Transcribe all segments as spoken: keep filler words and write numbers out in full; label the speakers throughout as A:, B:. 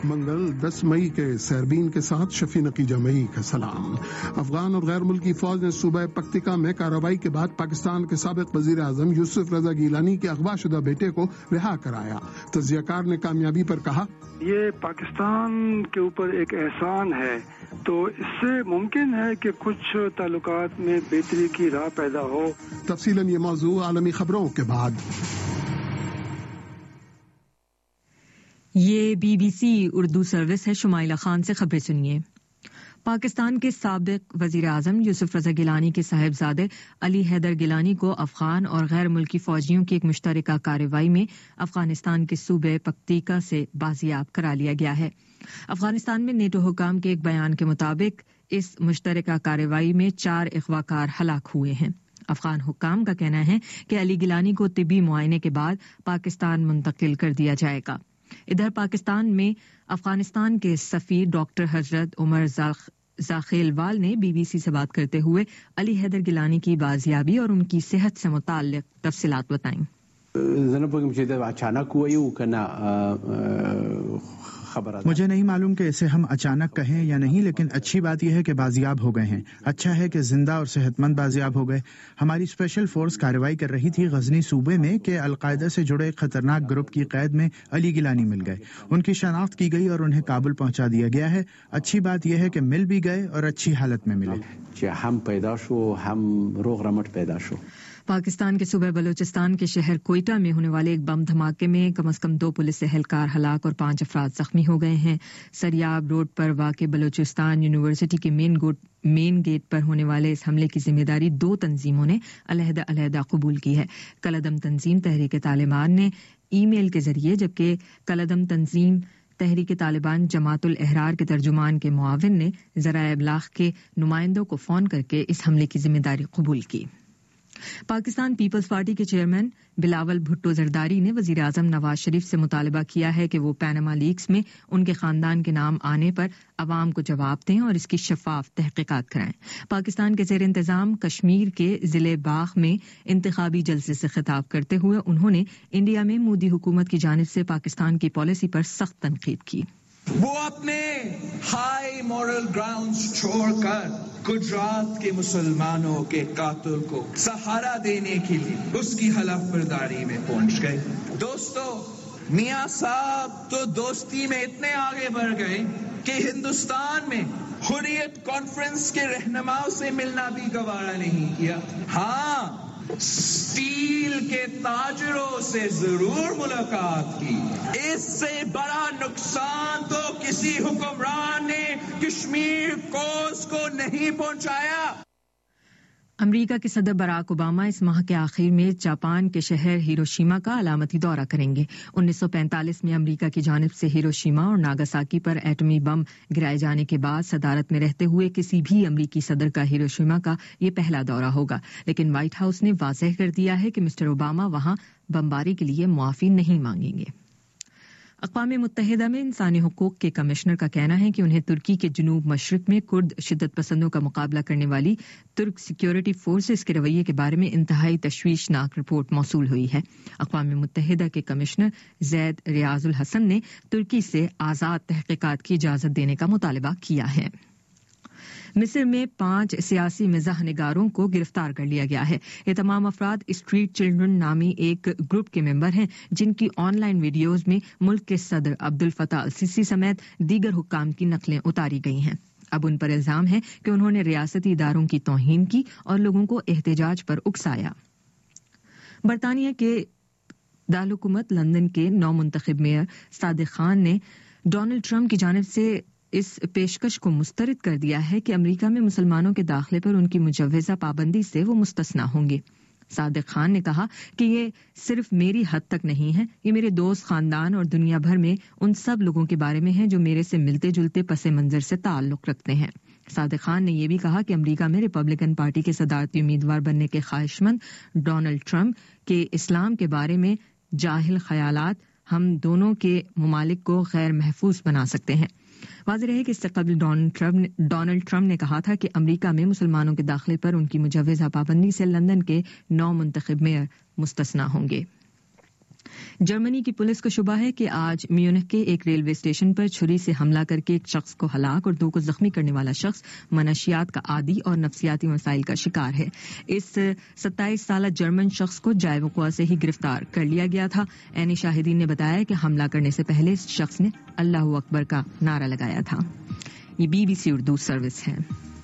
A: منگل دس مئی کے سیربین کے ساتھ شفیع نقیجہ مئی کا سلام۔ افغان اور غیر ملکی فوج نے صوبہ پکتیکا میں کارروائی کے بعد پاکستان کے سابق وزیر اعظم یوسف رضا گیلانی کے اغوا شدہ بیٹے کو رہا کرایا۔ تجزیہ کار نے کامیابی پر کہا،
B: یہ پاکستان کے اوپر ایک احسان ہے، تو اس سے ممکن ہے کہ کچھ تعلقات میں بہتری کی راہ پیدا ہو۔
A: تفصیلاً یہ موضوع عالمی خبروں کے بعد۔
C: یہ B B C Urdu service ہے۔ شمائلہ خان سے خبریں سنیے۔ پاکستان کے سابق وزیر اعظم یوسف رضا گیلانی کے صاحبزادے علی حیدر گیلانی کو افغان اور غیر ملکی فوجیوں کی ایک مشترکہ کارروائی میں افغانستان کے صوبے پکتیکا سے بازیاب کرا لیا گیا ہے۔ افغانستان میں نیٹو حکام کے ایک بیان کے مطابق اس مشترکہ کارروائی میں چار اغوا کار ہلاک ہوئے ہیں۔ افغان حکام کا کہنا ہے کہ علی گیلانی کو طبی معائنے کے بعد پاکستان منتقل کر دیا جائے گا۔ ادھر پاکستان میں افغانستان کے سفیر ڈاکٹر حضرت عمر زاخیلوال نے بی بی سی سے بات کرتے ہوئے علی حیدر گیلانی کی بازیابی اور ان کی صحت سے متعلق تفصیلات بتائیں۔
D: مجھے نہیں معلوم کہ اسے ہم اچانک کہیں یا نہیں، لیکن اچھی بات یہ ہے کہ بازیاب ہو گئے ہیں۔ اچھا ہے کہ زندہ اور صحت مند بازیاب ہو گئے۔ ہماری اسپیشل فورس کارروائی کر رہی تھی غزنی صوبے میں کہ القاعدہ سے جڑے ایک خطرناک گروپ کی قید میں علی گیلانی مل گئے۔ ان کی شناخت کی گئی اور انہیں کابل پہنچا دیا گیا ہے۔ اچھی بات یہ ہے کہ مل بھی گئے اور اچھی حالت میں ملے۔
E: ہم پیدا شو ہم روغ رمٹ پیدا شو۔
C: پاکستان کے صوبہ بلوچستان کے شہر کوئٹہ میں ہونے والے ایک بم دھماکے میں کم از کم دو پولیس اہلکار ہلاک اور پانچ افراد زخمی ہو گئے ہیں۔ سریاب روڈ پر واقع بلوچستان یونیورسٹی کے مین گوٹ مین گیٹ پر ہونے والے اس حملے کی ذمہ داری دو تنظیموں نے علیحدہ علیحدہ قبول کی ہے۔ کالعدم تنظیم تحریک طالبان نے ای میل کے ذریعے، جبکہ کالعدم تنظیم تحریک طالبان جماعت الاحرار کے ترجمان کے معاون نے ذرائع ابلاغ کے نمائندوں کو فون کر کے اس حملے کی ذمہ داری قبول کی۔ پاکستان پیپلز پارٹی کے چیئرمین بلاول بھٹو زرداری نے وزیر اعظم نواز شریف سے مطالبہ کیا ہے کہ وہ پینما لیکس میں ان کے خاندان کے نام آنے پر عوام کو جواب دیں اور اس کی شفاف تحقیقات کرائیں۔ پاکستان کے زیر انتظام کشمیر کے ضلع باغ میں انتخابی جلسے سے خطاب کرتے ہوئے انہوں نے انڈیا میں مودی حکومت کی جانب سے پاکستان کی پالیسی پر سخت تنقید کی۔
F: وہ اپنے ہائی مورل گراؤنڈز چھوڑ کر گجرات کے مسلمانوں کے قاتل کو سہارا دینے کے لیے اس کی حلف برداری میں پہنچ گئے۔ دوستو، میاں صاحب تو دوستی میں اتنے آگے بڑھ گئے کہ ہندوستان میں حریت کانفرنس کے رہنماؤں سے ملنا بھی گوارا نہیں کیا۔ ہاں، اسٹیل کے تاجروں سے ضرور ملاقات کی۔ اس سے بڑا نقصان تو کسی حکمران نے کشمیر کوس کو نہیں پہنچایا۔
C: امریکہ کے صدر براک اوباما اس ماہ کے آخر میں جاپان کے شہر ہیروشیما کا علامتی دورہ کریں گے۔ انیس سو پینتالیس میں امریکہ کی جانب سے ہیروشیما اور ناگاساکی پر ایٹمی بم گرائے جانے کے بعد صدارت میں رہتے ہوئے کسی بھی امریکی صدر کا ہیروشیما کا یہ پہلا دورہ ہوگا، لیکن وائٹ ہاؤس نے واضح کر دیا ہے کہ مسٹر اوباما وہاں بمباری کے لیے معافی نہیں مانگیں گے۔ اقوام متحدہ میں انسانی حقوق کے کمشنر کا کہنا ہے کہ انہیں ترکی کے جنوب مشرق میں کرد شدت پسندوں کا مقابلہ کرنے والی ترک سیکیورٹی فورسز کے رویے کے بارے میں انتہائی تشویشناک رپورٹ موصول ہوئی ہے۔ اقوام متحدہ کے کمشنر زید ریاض الحسن نے ترکی سے آزاد تحقیقات کی اجازت دینے کا مطالبہ کیا ہے۔ مصر میں پانچ سیاسی مزاح نگاروں کو گرفتار کر لیا گیا ہے۔ یہ تمام افراد اسٹریٹ چلڈرن نامی ایک گروپ کے ممبر ہیں جن کی آن لائن ویڈیوز میں ملک کے صدر عبد الفتاح السیسی سمیت دیگر حکام کی نقلیں اتاری گئی ہیں۔ اب ان پر الزام ہے کہ انہوں نے ریاستی اداروں کی توہین کی اور لوگوں کو احتجاج پر اکسایا۔ برطانیہ کے دارالحکومت لندن کے نو منتخب میئر صادق خان نے ڈونلڈ ٹرمپ کی جانب سے اس پیشکش کو مسترد کر دیا ہے کہ امریکہ میں مسلمانوں کے داخلے پر ان کی مجوزہ پابندی سے وہ مستثنی ہوں گے۔ صادق خان نے کہا کہ یہ صرف میری حد تک نہیں ہے، یہ میرے دوست، خاندان اور دنیا بھر میں ان سب لوگوں کے بارے میں ہے جو میرے سے ملتے جلتے پس منظر سے تعلق رکھتے ہیں۔ صادق خان نے یہ بھی کہا کہ امریکہ میں ریپبلکن پارٹی کے صدارتی امیدوار بننے کے خواہش مند ڈونلڈ ٹرمپ کے اسلام کے بارے میں جاہل خیالات ہم دونوں کے ممالک کو غیر محفوظ بنا سکتے ہیں۔ واضح رہے کہ اس سے قبل ڈونلڈ ٹرمپ نے کہا تھا کہ امریکہ میں مسلمانوں کے داخلے پر ان کی مجوزہ پابندی سے لندن کے نو منتخب میئر مستثنی ہوں گے۔ जर्मनी की पुलिस को शुबा है कि आज म्यूनिख के एक रेलवे स्टेशन पर छुरी से हमला करके एक शख्स को हलाक और दो को जख्मी करने वाला शख्स मनशियात का आदी और नफ्सियाती मसाइल का शिकार है। इस सत्ताईस साल जर्मन शख्स को जायवकुआ से ही गिरफ्तार कर लिया गया था। ऐनी शाहिदीन ने बताया कि हमला करने से पहले इस शख्स ने अल्लाहू अकबर का नारा लगाया था। ये बीबीसी उर्दू सर्विस है।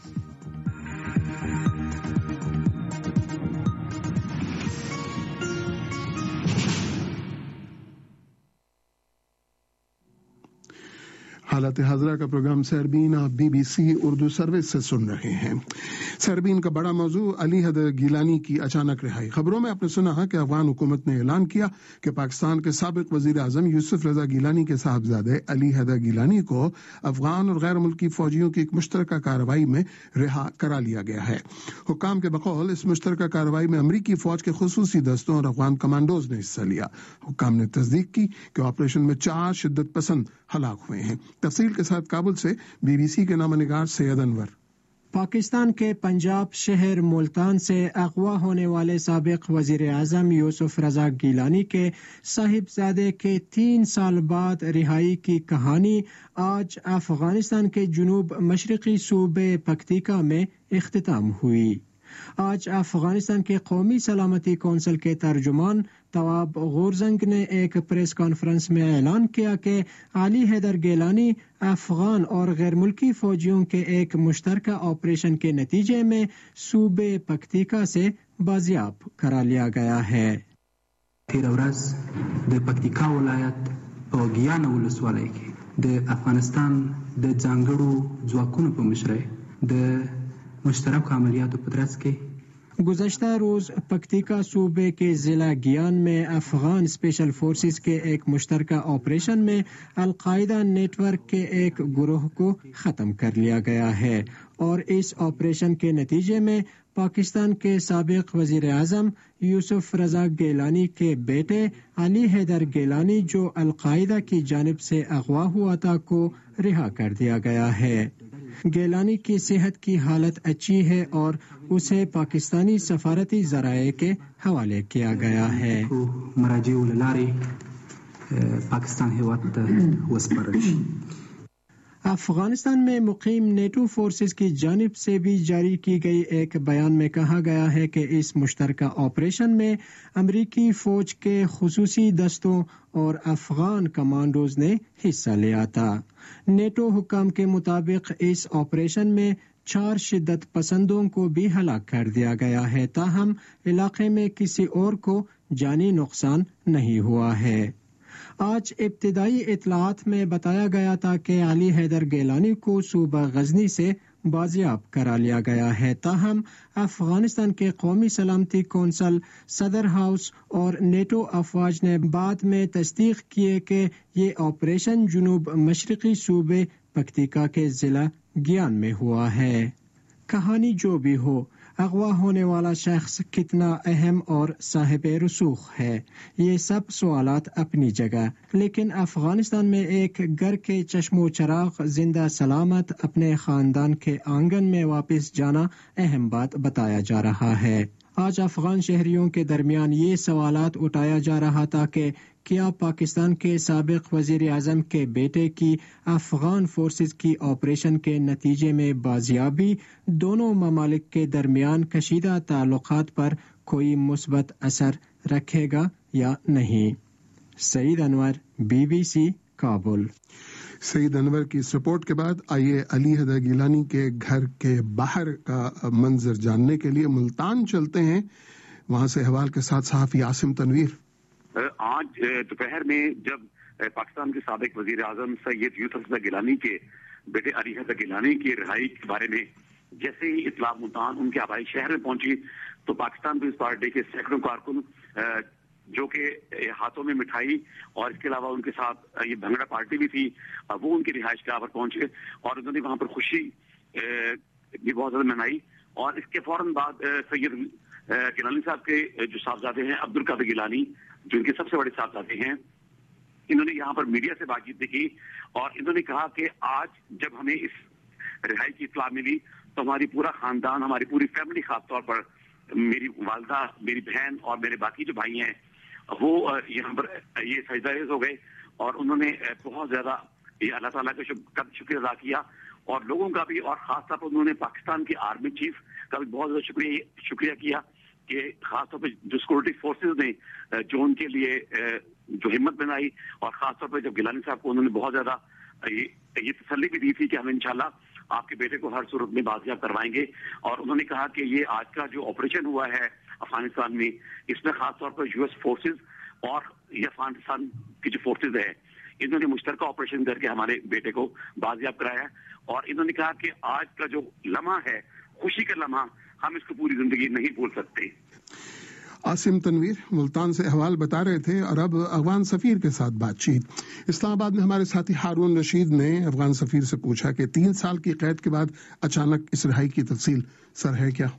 A: हालत हाजरा का प्रोग्राम सरबीन आप बीबीसी उर्दू सर्विस से सुन रहे हैं। सरबीन का बड़ा मौजू अली हैदर गिलानी की अचानक रिहाई। खबरों में आपने सुना कि अफगान हुकूमत ने ऐलान किया कि पाकिस्तान के साबिक वजीर आजम यूसुफ रजा गिलानी के साहबजादे अली हैदर गिलानी को अफगान और गैर मुल्की फौजियों की एक मुश्तरका कार्रवाई में रिहा करा लिया गया है। हुक्काम के बकौल इस मुश्तरका कार्रवाई में अमरीकी फौज के खुसूसी दस्तों और अफगान कमांडोज ने हिस्सा लिया। हुक्काम ने तस्दीक की कि ऑपरेशन में चार शिद्दत पसंद हलाक हुए हैं। तफसील के साथ काबुल से बीबीसी के नामनिगार सैयद अनवर।
G: पाकिस्तान के पंजाब शहर मुल्तान से अगवा होने वाले साबिक वजीर आजम यूसुफ रजा गिलानी के साहिबजादे के तीन साल बाद रिहाई की कहानी आज अफगानिस्तान के जुनूब मशरकी सूबे पक्तिका में इख्तिताम हुई। आज अफगानिस्तान के कौमी सलामती कौंसिल के तर्जुमान तवाब गोरजंग ने एक प्रेस कॉन्फ्रेंस में ऐलान किया कि अली हैदर गिलानी अफगान और गैर मुल्की फौजियों के एक मुश्तरका ऑपरेशन के नतीजे में सूबे पक्तिका से बाजियाब करा लिया गया है।
H: तेरवरस द पक्तिका वलायत और गियान वलसवाले के द अफगानिस्तान द जांगड़ू ज्वाकुन पर मशरे द मुश्तरक अमलियात पदरस के
G: गुज़श्ता रोज पक्तिका सूबे के जिला गियान में अफगान स्पेशल फोर्सेस के एक मुश्तरका ऑपरेशन में अल-कायदा नेटवर्क के एक गुरोह को ख़त्म कर लिया गया है और इस ऑपरेशन के नतीजे में पाकिस्तान के साबिक वजीर आजम यूसुफ रजा गिलानी के बेटे अली हैदर गिलानी जो अल-कायदा की जानिब से अगवा हुआ था को रिहा कर दिया गया है। गिलानी की सेहत की हालत अच्छी है और उसे पाकिस्तानी सफारती जराये के हवाले किया गया है। अफगानिस्तान में मुकीम नेटो फोर्सेस की जानिब से भी जारी की गई एक बयान में कहा गया है कि इस मुश्तरका ऑपरेशन में अमरीकी फौज के खुसूसी दस्तों और अफगान कमांडोज ने हिस्सा लिया था। नेटो हुक्काम के मुताबिक इस ऑपरेशन में चार शिद्दत पसंदों को भी हलाक कर दिया गया है, ताहम इलाके में किसी और को जानी नुकसान नहीं हुआ है। आज इब्तिदाई इतलात में बताया गया था कि अली हैदर गिलानी को सूबा गजनी से बाजियाब करा लिया गया है, ताहम अफगानिस्तान के कौमी सलामती कौंसिल, सदर हाउस और नेटो अफवाज ने बाद में तस्दीक किए कि ये ऑपरेशन जुनूब मशरकी सूबे पक्तिका के जिला गियान में हुआ है। कहानी जो भी हो, अगवा होने वाला शख्स कितना अहम और साहिब रसूख है, ये सब सवालात अपनी जगह, लेकिन अफगानिस्तान में एक घर के चश्मो चराग जिंदा सलामत अपने खानदान के आंगन में वापस जाना अहम बात बताया जा रहा है। आज अफगान शहरियों के दरमियान ये सवालात उठाया जा रहा था कि क्या पाकिस्तान के साबिक वजीर आजम के बेटे की अफगान फोर्सेस की ऑपरेशन के नतीजे में बाजियाबी दोनों ममालिक के दरमियान कशीदा ताल्लुकात पर कोई मुस्बत असर रखेगा या नहीं। सईद अनवर, बीबीसी, काबुल।
A: सईद अनवर की इस रिपोर्ट के बाद आइए अली हैदर गिलानी के घर के बाहर का मंजर जानने के लिए मुल्तान चलते हैं। वहां से हवाल के साथ सहाफी आसिम तनवीर।
I: आज दोपहर में जब पाकिस्तान के साबिक वजीर आजम सैयद यूसुफ रजा गिलानी के बेटे अली हैदर गिलानी की रिहाई के बारे में जैसे ही इतला मुल्तान उनके आबाई शहर में पहुंची तो पाकिस्तान पीपल्स पार्टी के सैकड़ों कारकुन जो कि हाथों में मिठाई और इसके अलावा उनके साथ ये भंगड़ा पार्टी भी थी, वो उनकी रिहाइश गाह पर पहुंचे और उन्होंने वहां पर खुशी भी बहुत ज्यादा मनाई। और इसके फौरन बाद सैयद गिलानी साहब के जो साहबजादे हैं अब्दुल कादिर गिलानी, जो इनके सबसे बड़े साहबजादे हैं, इन्होंने यहाँ पर मीडिया से बातचीत भी की और इन्होंने कहा कि आज जब हमें इस रिहाई की इत्तला मिली तो हमारी पूरा खानदान, हमारी पूरी फैमिली, खासतौर पर मेरी वालदा, मेरी बहन और मेरे बाकी जो भाई हैं, وہ یہاں پر یہ سجدہ ریز ہو گئے اور انہوں نے بہت زیادہ یہ اللہ تعالیٰ کا شکریہ ادا کیا اور لوگوں کا بھی، اور خاص طور پر انہوں نے پاکستان کے آرمی چیف کا بھی بہت زیادہ شکریہ شکریہ کیا کہ خاص طور پہ جو سیکورٹی فورسز نے جو ان کے لیے جو ہمت بنائی، اور خاص طور پہ جب گیلانی صاحب کو انہوں نے بہت زیادہ یہ تسلی بھی دی تھی کہ ہم انشاءاللہ آپ کے بیٹے کو ہر صورت میں بازیاب کروائیں گے، اور انہوں نے کہا کہ یہ آج کا جو آپریشن ہوا ہے افغانستان میں، اس میں خاص طور پر یو ایس فورسز اور یہ افغانستان کی جو فورسز ہے انہوں نے مشترکہ آپریشن کر کے ہمارے بیٹے کو بازیاب کرایا، اور انہوں نے کہا کہ آج کا جو لمحہ ہے، خوشی کا لمحہ، ہم اس کو پوری زندگی نہیں بھول سکتے۔
A: عاصم تنویر ملتان سے احوال بتا رہے تھے۔ اور اب افغان سفیر کے ساتھ بات چیت۔ اسلام آباد میں ہمارے ساتھی ہارون رشید نے افغان سفیر سے پوچھا کہ تین سال کی قید کے بعد اچانک اس رہائی کی تفصیل سر ہے کیا؟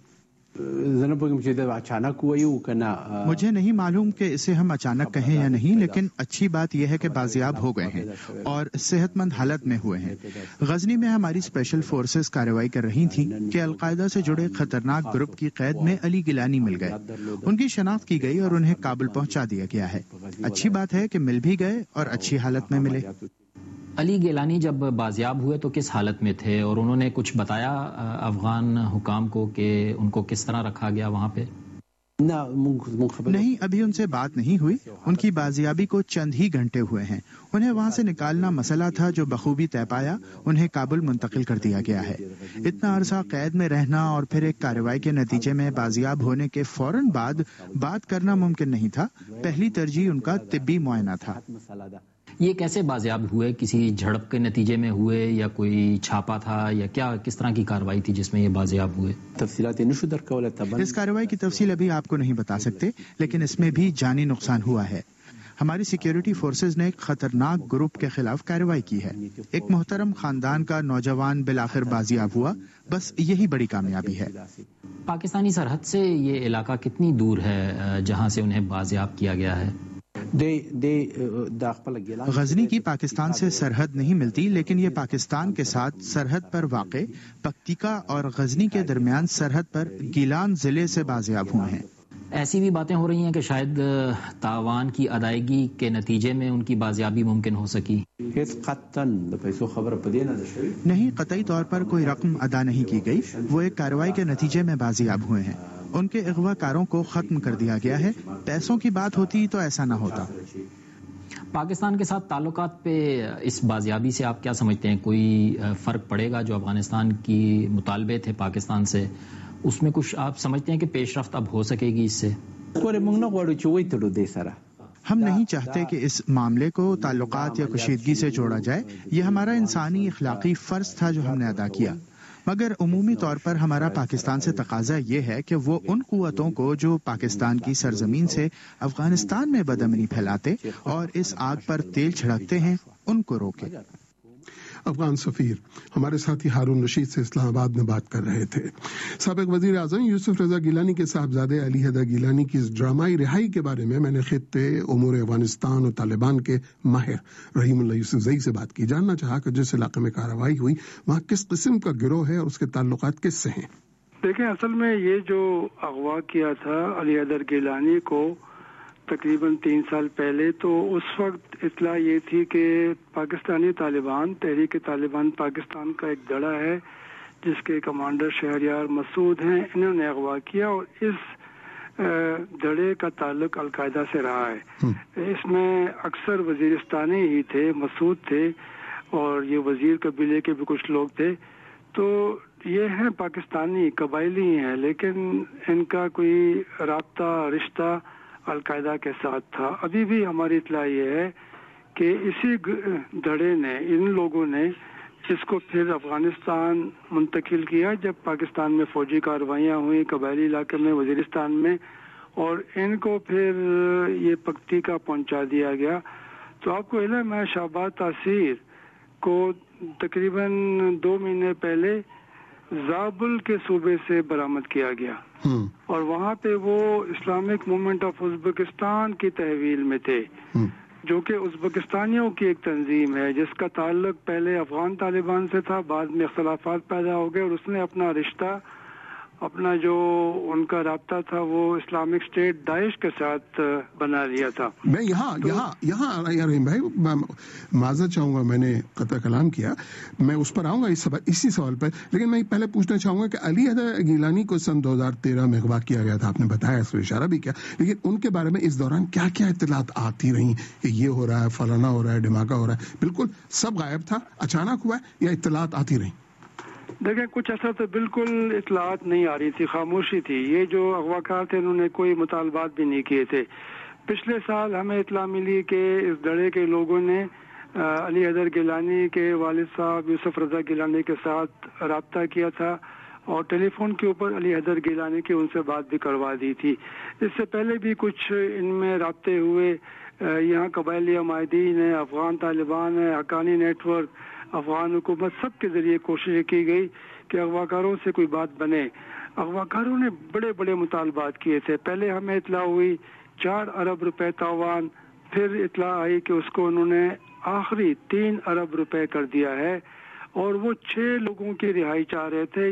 D: مجھے نہیں معلوم کہ اسے ہم اچانک کہیں یا نہیں، لیکن اچھی بات یہ ہے کہ بازیاب ہو گئے ہیں اور صحت مند حالت میں ہوئے ہیں۔ غزنی میں ہماری اسپیشل فورسز کارروائی کر رہی تھیں کہ القاعدہ سے جڑے خطرناک گروپ کی قید میں علی گیلانی مل گئے، ان کی شناخت کی گئی اور انہیں کابل پہنچا دیا گیا ہے۔ اچھی بات ہے کہ مل بھی گئے اور اچھی حالت میں ملے۔
J: علی گیلانی جب بازیاب ہوئے تو کس حالت میں تھے، اور انہوں نے کچھ بتایا افغان حکام کو کہ ان کو کس طرح رکھا گیا وہاں پہ؟
D: نہیں، ابھی ان سے بات نہیں ہوئی۔ ان کی بازیابی کو چند ہی گھنٹے ہوئے ہیں۔ انہیں وہاں سے نکالنا مسئلہ تھا جو بخوبی طے پایا، انہیں کابل منتقل کر دیا گیا ہے۔ اتنا عرصہ قید میں رہنا اور پھر ایک کارروائی کے نتیجے میں بازیاب ہونے کے فوراً بعد بات کرنا ممکن نہیں تھا۔ پہلی ترجیح ان کا طبی معائنہ تھا۔
J: یہ کیسے بازیاب ہوئے؟ کسی جھڑپ کے نتیجے میں ہوئے یا کوئی چھاپا تھا، یا کیا کس طرح کی کارروائی تھی جس میں یہ بازیاب ہوئے؟
D: اس کارروائی کی تفصیل ابھی آپ کو نہیں بتا سکتے، لیکن اس میں بھی جانی نقصان ہوا ہے۔ ہماری سیکیورٹی فورسز نے ایک خطرناک گروپ کے خلاف کارروائی کی ہے۔ ایک محترم خاندان کا نوجوان بالآخر بازیاب ہوا، بس یہی بڑی کامیابی ہے۔
J: پاکستانی سرحد سے یہ علاقہ کتنی دور ہے جہاں سے انہیں بازیاب کیا گیا ہے؟
D: غزنی کی پاکستان سے سرحد نہیں ملتی، لیکن یہ پاکستان کے ساتھ سرحد پر واقع پکتیکا اور غزنی کے درمیان سرحد پر گیلان ضلع سے بازیاب ہوئے ہیں۔
J: ایسی بھی باتیں ہو رہی ہیں کہ شاید تاوان کی ادائیگی کے نتیجے میں ان کی بازیابی ممکن ہو سکی۔
D: نہیں، قطعی طور پر کوئی رقم ادا نہیں کی گئی، وہ ایک کارروائی کے نتیجے میں بازیاب ہوئے ہیں۔ ان کے اغوا کاروں کو ختم کر دیا گیا ہے۔ پیسوں کی بات ہوتی تو ایسا نہ ہوتا۔
J: پاکستان کے ساتھ تعلقات پہ اس بازیابی سے آپ کیا سمجھتے ہیں؟ کوئی فرق پڑے گا؟ جو افغانستان کی مطالبے تھے پاکستان سے، اس میں کچھ آپ سمجھتے ہیں کہ پیش رفت اب ہو سکے گی اس سے؟
D: ہم نہیں چاہتے کہ اس معاملے کو تعلقات یا کشیدگی سے جوڑا جائے۔ یہ ہمارا انسانی اخلاقی فرض تھا جو ہم نے ادا کیا، مگر عمومی طور پر ہمارا پاکستان سے تقاضا یہ ہے کہ وہ ان قوتوں کو جو پاکستان کی سرزمین سے افغانستان میں بدامنی پھیلاتے اور اس آگ پر تیل چھڑکتے ہیں، ان کو روکے۔
A: افغان سفیر ہمارے ساتھی ہارون رشید سے اسلام آباد میں بات کر رہے تھے۔ سابق وزیر اعظم یوسف رضا گیلانی کے صاحبزادے علی حیدر گیلانی کی اس ڈرامائی رہائی کے بارے میں میں نے خطے امور افغانستان اور طالبان کے ماہر رحیم اللہ یوسف زئی سے بات کی۔ جاننا چاہا کہ جس علاقے میں کارروائی ہوئی وہاں کس قسم کا گروہ ہے اور اس کے تعلقات کس سے ہیں۔
B: دیکھیں، اصل میں یہ جو اغوا کیا تھا علی حیدر گیلانی کو تقریباً تین سال پہلے، تو اس وقت اطلاع یہ تھی کہ پاکستانی طالبان، تحریک طالبان پاکستان کا ایک دڑا ہے جس کے کمانڈر شہریار مسعود ہیں، انہوں نے اغوا کیا، اور اس دڑے کا تعلق القاعدہ سے رہا ہے۔ اس میں اکثر وزیرستانی ہی تھے، مسعود تھے، اور یہ وزیر قبیلے کے بھی کچھ لوگ تھے۔ تو یہ ہیں پاکستانی قبائلی ہیں، لیکن ان کا کوئی رابطہ رشتہ القاعدہ کے ساتھ تھا۔ ابھی بھی ہماری اطلاع یہ ہے کہ اسی دھڑے نے، ان لوگوں نے اس کو پھر افغانستان منتقل کیا جب پاکستان میں فوجی کارروائیاں ہوئیں قبائلی علاقے میں، وزیرستان میں، اور ان کو پھر یہ پکتیکا پہنچا دیا گیا۔ تو آپ کو علم ہے شہباز تاثیر کو تقریباً دو مہینے پہلے زابل کے صوبے سے برآمد کیا گیا، اور وہاں پہ وہ اسلامک موومنٹ آف ازبکستان کی تحویل میں تھے، جو کہ ازبکستانیوں کی ایک تنظیم ہے جس کا تعلق پہلے افغان طالبان سے تھا، بعد میں اختلافات پیدا ہو گئے اور اس نے اپنا رشتہ اپنا جو ان کا رابطہ تھا وہ اسلامک اسٹیٹ داعش کے ساتھ بنا لیا تھا.
A: میں یہاں یہاں یہاں رحیم بھائی معذرت چاہوں گا، میں نے قطع کلام کیا، میں اس پر آؤں گا اس اسی سوال پر، لیکن میں پہلے پوچھنا چاہوں گا کہ علی حیدر گیلانی کو سن دو ہزار تیرہ میں اغوا کیا گیا تھا، آپ نے بتایا، اس پر اشارہ بھی کیا، لیکن ان کے بارے میں اس دوران کیا کیا اطلاعات آتی رہیں کہ یہ ہو رہا ہے، فلانا ہو رہا ہے، دھماکہ ہو رہا ہے؟ بالکل سب غائب تھا، اچانک ہوا ہے، یا اطلاعات آتی رہیں؟
B: دیکھیں کچھ ایسا تو بالکل اطلاعات نہیں آ رہی تھی، خاموشی تھی. یہ جو اغواکار تھے انہوں نے کوئی مطالبات بھی نہیں کیے تھے. پچھلے سال ہمیں اطلاع ملی کہ اس دڑے کے لوگوں نے علی حیدر گیلانی کے والد صاحب یوسف رضا گیلانی کے ساتھ رابطہ کیا تھا اور ٹیلی فون کے اوپر علی حیدر گیلانی کی ان سے بات بھی کروا دی تھی. اس سے پہلے بھی کچھ ان میں رابطے ہوئے. یہاں قبائلی عمائدین ہیں، افغان طالبان ہیں، حقانی نیٹ ورک، افغان حکومت، سب کے ذریعے کوشش کی گئی کہ اغواکاروں سے کوئی بات بنے. اغواکاروں نے بڑے بڑے مطالبات کیے تھے. پہلے ہمیں اطلاع ہوئی چار ارب روپے تاوان، پھر اطلاع آئی کہ اس کو انہوں نے آخری تین ارب روپے کر دیا ہے، اور وہ چھ لوگوں کی رہائی چاہ رہے تھے.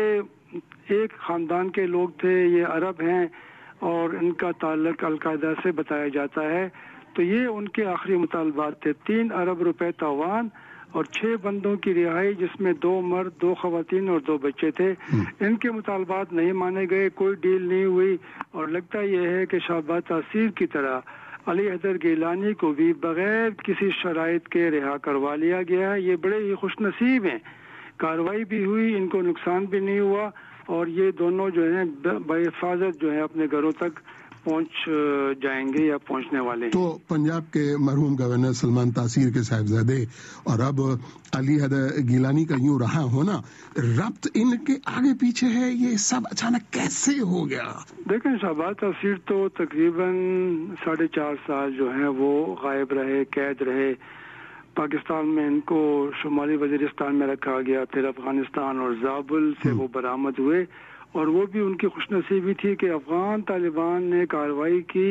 B: یہ ایک خاندان کے لوگ تھے، یہ عرب ہیں اور ان کا تعلق القاعدہ سے بتایا جاتا ہے. تو یہ ان کے آخری مطالبات تھے، تین ارب روپے تاوان اور چھ بندوں کی رہائی، جس میں دو مرد، دو خواتین اور دو بچے تھے. ان کے مطالبات نہیں مانے گئے، کوئی ڈیل نہیں ہوئی، اور لگتا یہ ہے کہ شہباز تاثیر کی طرح علی حیدر گیلانی کو بھی بغیر کسی شرائط کے رہا کروا لیا گیا ہے. یہ بڑے ہی خوش نصیب ہیں، کارروائی بھی ہوئی، ان کو نقصان بھی نہیں ہوا، اور یہ دونوں جو ہیں بحفاظت جو ہے اپنے گھروں تک پہنچ جائیں گے یا پہنچنے والے ہیں. تو
A: پنجاب کے مرحوم گورنر سلمان تاثیر کے صاحبزادے اور اب علی حیدر گیلانی کا یوں رہا ہونا، ربط ان کے آگے پیچھے ہے، یہ سب اچانک کیسے ہو گیا؟
B: دیکھیں شہباز تاثیر تو تقریباً ساڑھے چار سال جو ہیں وہ غائب رہے، قید رہے. پاکستان میں ان کو شمالی وزیرستان میں رکھا گیا، پھر افغانستان اور زابل سے وہ برآمد ہوئے، اور وہ بھی ان کی خوش نصیبی تھی کہ افغان طالبان نے کارروائی کی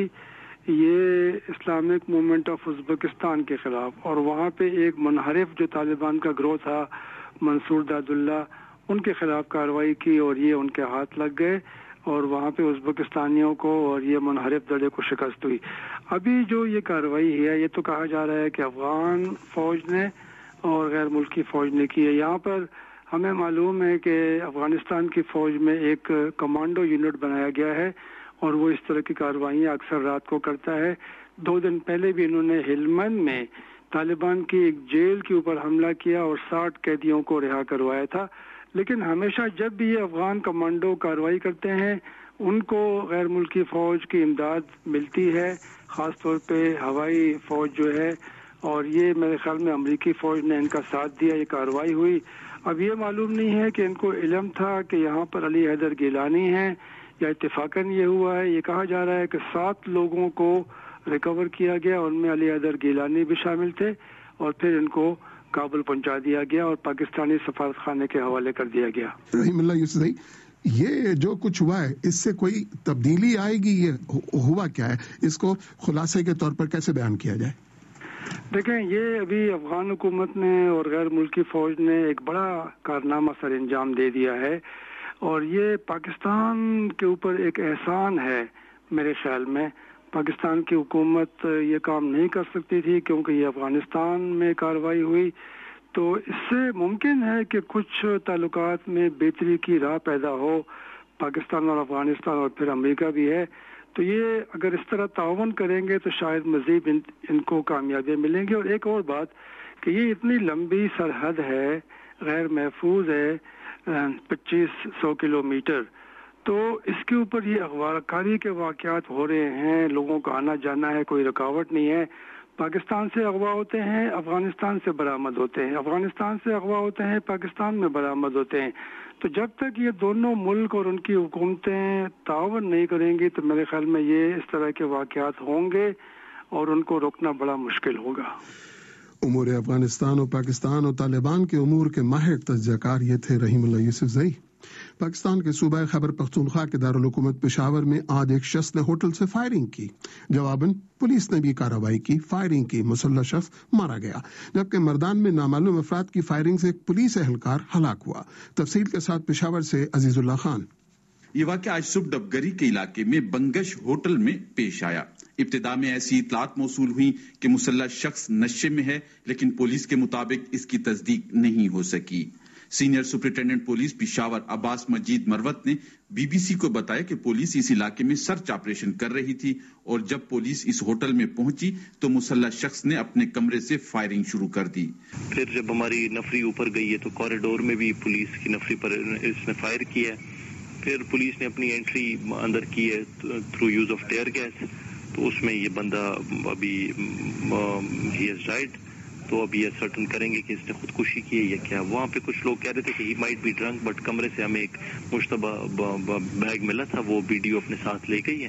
B: یہ اسلامک موومنٹ آف ازبکستان کے خلاف، اور وہاں پہ ایک منحرف جو طالبان کا گروہ تھا منصور داد اللہ، ان کے خلاف کارروائی کی، اور یہ ان کے ہاتھ لگ گئے، اور وہاں پہ ازبکستانیوں کو اور یہ منحرف دڑے کو شکست ہوئی. ابھی جو یہ کارروائی ہے یہ تو کہا جا رہا ہے کہ افغان فوج نے اور غیر ملکی فوج نے کی ہے. یہاں پر ہمیں معلوم ہے کہ افغانستان کی فوج میں ایک کمانڈو یونٹ بنایا گیا ہے، اور وہ اس طرح کی کارروائیاں اکثر رات کو کرتا ہے. دو دن پہلے بھی انہوں نے ہلمند میں طالبان کی ایک جیل کے اوپر حملہ کیا اور ساٹھ قیدیوں کو رہا کروایا تھا. لیکن ہمیشہ جب بھی یہ افغان کمانڈو کارروائی کرتے ہیں ان کو غیر ملکی فوج کی امداد ملتی ہے، خاص طور پہ ہوائی فوج جو ہے، اور یہ میرے خیال میں امریکی فوج نے ان کا ساتھ دیا، یہ کارروائی ہوئی. اب یہ معلوم نہیں ہے کہ ان کو علم تھا کہ یہاں پر علی حیدر گیلانی ہیں یا اتفاقاً یہ ہوا ہے. یہ کہا جا رہا ہے کہ سات لوگوں کو ریکور کیا گیا، ان میں علی حیدر گیلانی بھی شامل تھے، اور پھر ان کو کابل پہنچا دیا گیا اور پاکستانی سفارت خانے کے حوالے کر دیا گیا.
A: رحیم اللہ یوسف، یہ جو کچھ ہوا ہے اس سے کوئی تبدیلی آئے گی؟ یہ ہوا کیا ہے، اس کو خلاصے کے طور پر کیسے بیان کیا جائے؟
B: دیکھیں یہ ابھی افغان حکومت نے اور غیر ملکی فوج نے ایک بڑا کارنامہ سر انجام دے دیا ہے، اور یہ پاکستان کے اوپر ایک احسان ہے. میرے خیال میں پاکستان کی حکومت یہ کام نہیں کر سکتی تھی کیونکہ یہ افغانستان میں کارروائی ہوئی، تو اس سے ممکن ہے کہ کچھ تعلقات میں بہتری کی راہ پیدا ہو. پاکستان اور افغانستان اور پھر امریکہ بھی ہے، تو یہ اگر اس طرح تعاون کریں گے تو شاید مزید ان, ان کو کامیابیاں ملیں گی. اور ایک اور بات کہ یہ اتنی لمبی سرحد ہے، غیر محفوظ ہے، پچیس سو کلومیٹر، تو اس کے اوپر یہ اغوا کاری کے واقعات ہو رہے ہیں، لوگوں کا آنا جانا ہے، کوئی رکاوٹ نہیں ہے. پاکستان سے اغوا ہوتے ہیں، افغانستان سے برآمد ہوتے ہیں، افغانستان سے اغوا ہوتے ہیں، پاکستان میں برآمد ہوتے ہیں. تو جب تک یہ دونوں ملک اور ان کی حکومتیں تعاون نہیں کریں گی تو میرے خیال میں یہ اس طرح کے واقعات ہوں گے اور ان کو روکنا بڑا مشکل ہوگا.
A: امور افغانستان اور پاکستان اور طالبان کے امور کے ماہر تجزیہ کار یہ تھے رحیم اللہ یوسف زئی. پاکستان کے صوبہ خیبر پختونخوا کے دارالحکومت پشاور میں آج ایک شخص نے ہوٹل سے فائرنگ کی، جواباً پولیس نے بھی کارروائی کی، فائرنگ کی، مسلح شخص مارا گیا، جبکہ مردان میں نامعلوم افراد کی فائرنگ سے ایک پولیس اہلکار ہلاک ہوا. تفصیل کے ساتھ پشاور سے عزیز اللہ خان.
K: یہ واقعہ آج صبح ڈبگری کے علاقے میں بنگش ہوٹل میں پیش آیا۔ ابتدا میں ایسی اطلاعات موصول ہوئی کہ مسلح شخص نشے میں ہے، لیکن پولیس کے مطابق اس کی تصدیق نہیں ہو سکی۔ Senior superintendent police Peshawar Abbas Majeed Marwat نے بی بی سی کو بتایا کہ پولیس اس علاقے میں سرچ آپریشن کر رہی تھی اور جب پولیس اس ہوٹل میں پہنچی تو مسلح شخص نے اپنے کمرے سے فائرنگ شروع کر دی۔
L: پھر جب ہماری نفری اوپر گئی ہے تو کوریڈور میں بھی پولیس کی نفری پر اس نے فائر کیا ہے۔ پھر پولیس نے اپنی انٹری اندر کی ہے through use of tear gas, تو اس میں یہ بندہ ابھی ہی ہیز ڈائڈ، تو اب یہ سرٹن کریں گے کہ اس نے خودکشی کی ہے یا کیا۔ وہاں پہ کچھ لوگ کہہ رہے تھے کہ he might be drunk, but کمرے سے ہمیں ایک مشتبہ بیگ ملا تھا، وہ ویڈیو اپنے ساتھ لے گئی ہے۔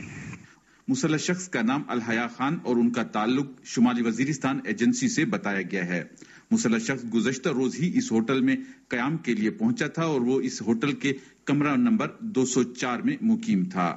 K: مسلح شخص کا نام الحیا خان اور ان کا تعلق شمالی وزیرستان ایجنسی سے بتایا گیا ہے۔ مسلح شخص گزشتہ روز ہی اس ہوٹل میں قیام کے لیے پہنچا تھا اور وہ اس ہوٹل کے کمرہ نمبر دو سو چار میں مقیم تھا۔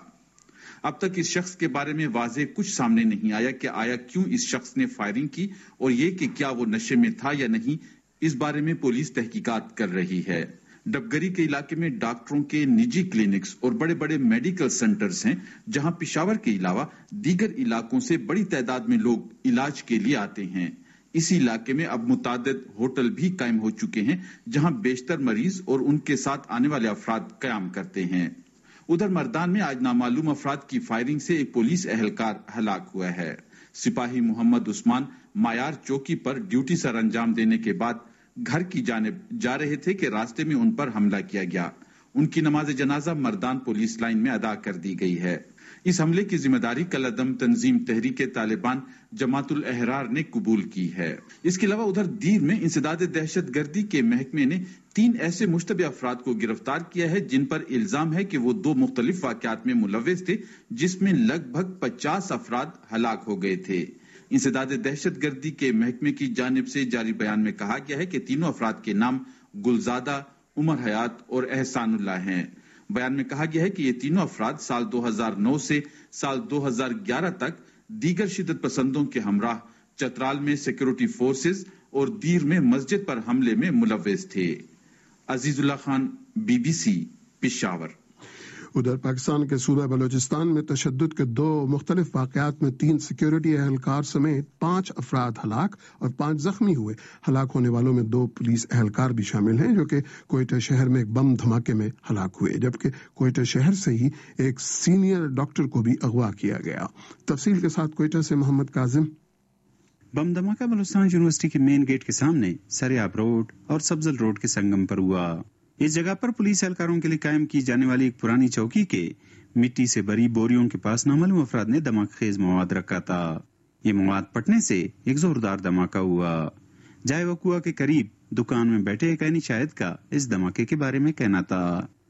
K: اب تک اس شخص کے بارے میں واضح کچھ سامنے نہیں آیا کہ آیا کیوں اس شخص نے فائرنگ کی اور یہ کہ کیا وہ نشے میں تھا یا نہیں، اس بارے میں پولیس تحقیقات کر رہی ہے۔ ڈبگری کے علاقے میں ڈاکٹروں کے نجی کلینکس اور بڑے بڑے میڈیکل سینٹرز ہیں جہاں پشاور کے علاوہ دیگر علاقوں سے بڑی تعداد میں لوگ علاج کے لیے آتے ہیں۔ اسی علاقے میں اب متعدد ہوٹل بھی قائم ہو چکے ہیں جہاں بیشتر مریض اور ان کے ساتھ آنے والے افراد قیام کرتے ہیں۔ ادھر مردان میں آج نامعلوم افراد کی فائرنگ سے ایک پولیس اہلکار ہلاک ہوا ہے۔ سپاہی محمد عثمان معیار چوکی پر ڈیوٹی سر انجام دینے کے بعد گھر کی جانب جا رہے تھے کہ راستے میں ان پر حملہ کیا گیا۔ ان کی نماز جنازہ مردان پولیس لائن میں ادا کر دی گئی ہے۔ اس حملے کی ذمہ داری کالعدم تنظیم تحریک طالبان جماعت الاحرار نے قبول کی ہے۔ اس کے علاوہ ادھر دیر میں انسداد دہشت گردی کے محکمے نے تین ایسے مشتبہ افراد کو گرفتار کیا ہے جن پر الزام ہے کہ وہ دو مختلف واقعات میں ملوث تھے جس میں لگ بھگ پچاس افراد ہلاک ہو گئے تھے۔ انسداد دہشت گردی کے محکمے کی جانب سے جاری بیان میں کہا گیا ہے کہ تینوں افراد کے نام گلزادہ، عمر حیات اور احسان اللہ ہیں۔ بیان میں کہا گیا ہے کہ یہ تینوں افراد سال دو ہزار نو سے سال دو ہزار گیارہ تک دیگر شدت پسندوں کے ہمراہ چترال میں سیکورٹی فورسز اور دیر میں مسجد پر حملے میں ملوث تھے۔ Azizullah Khan, B B C, Peshawar.
A: ادھر پاکستان کے صوبہ بلوچستان میں تشدد کے دو مختلف واقعات میں تین سیکیورٹی اہلکار سمیت پانچ افراد ہلاک اور پانچ زخمی ہوئے۔ ہلاک ہونے والوں میں دو پولیس اہلکار بھی شامل ہیں جو کہ کوئٹہ شہر میں ایک بم دھماکے میں ہلاک ہوئے، جبکہ کوئٹہ شہر سے ہی ایک سینئر ڈاکٹر کو بھی اغوا کیا گیا۔ تفصیل کے ساتھ کوئٹہ سے محمد کاظم۔
M: بم دھماکہ بلوچستان یونیورسٹی کے مین گیٹ کے سامنے سریاب روڈ اور سبزل روڈ کے سنگم پر ہوا۔ اس جگہ پر پولیس اہلکاروں کے لیے قائم کی جانے والی ایک پرانی چوکی کے مٹی سے بری بوریوں کے پاس نامعلوم افراد نے دھماکہ خیز مواد رکھا تھا۔ یہ مواد پھٹنے سے ایک زوردار دھماکہ ہوا۔ جائے وقوع کے قریب دکان میں بیٹھے ایک عینی شاہد کا اس دھماکے کے بارے میں کہنا تھا۔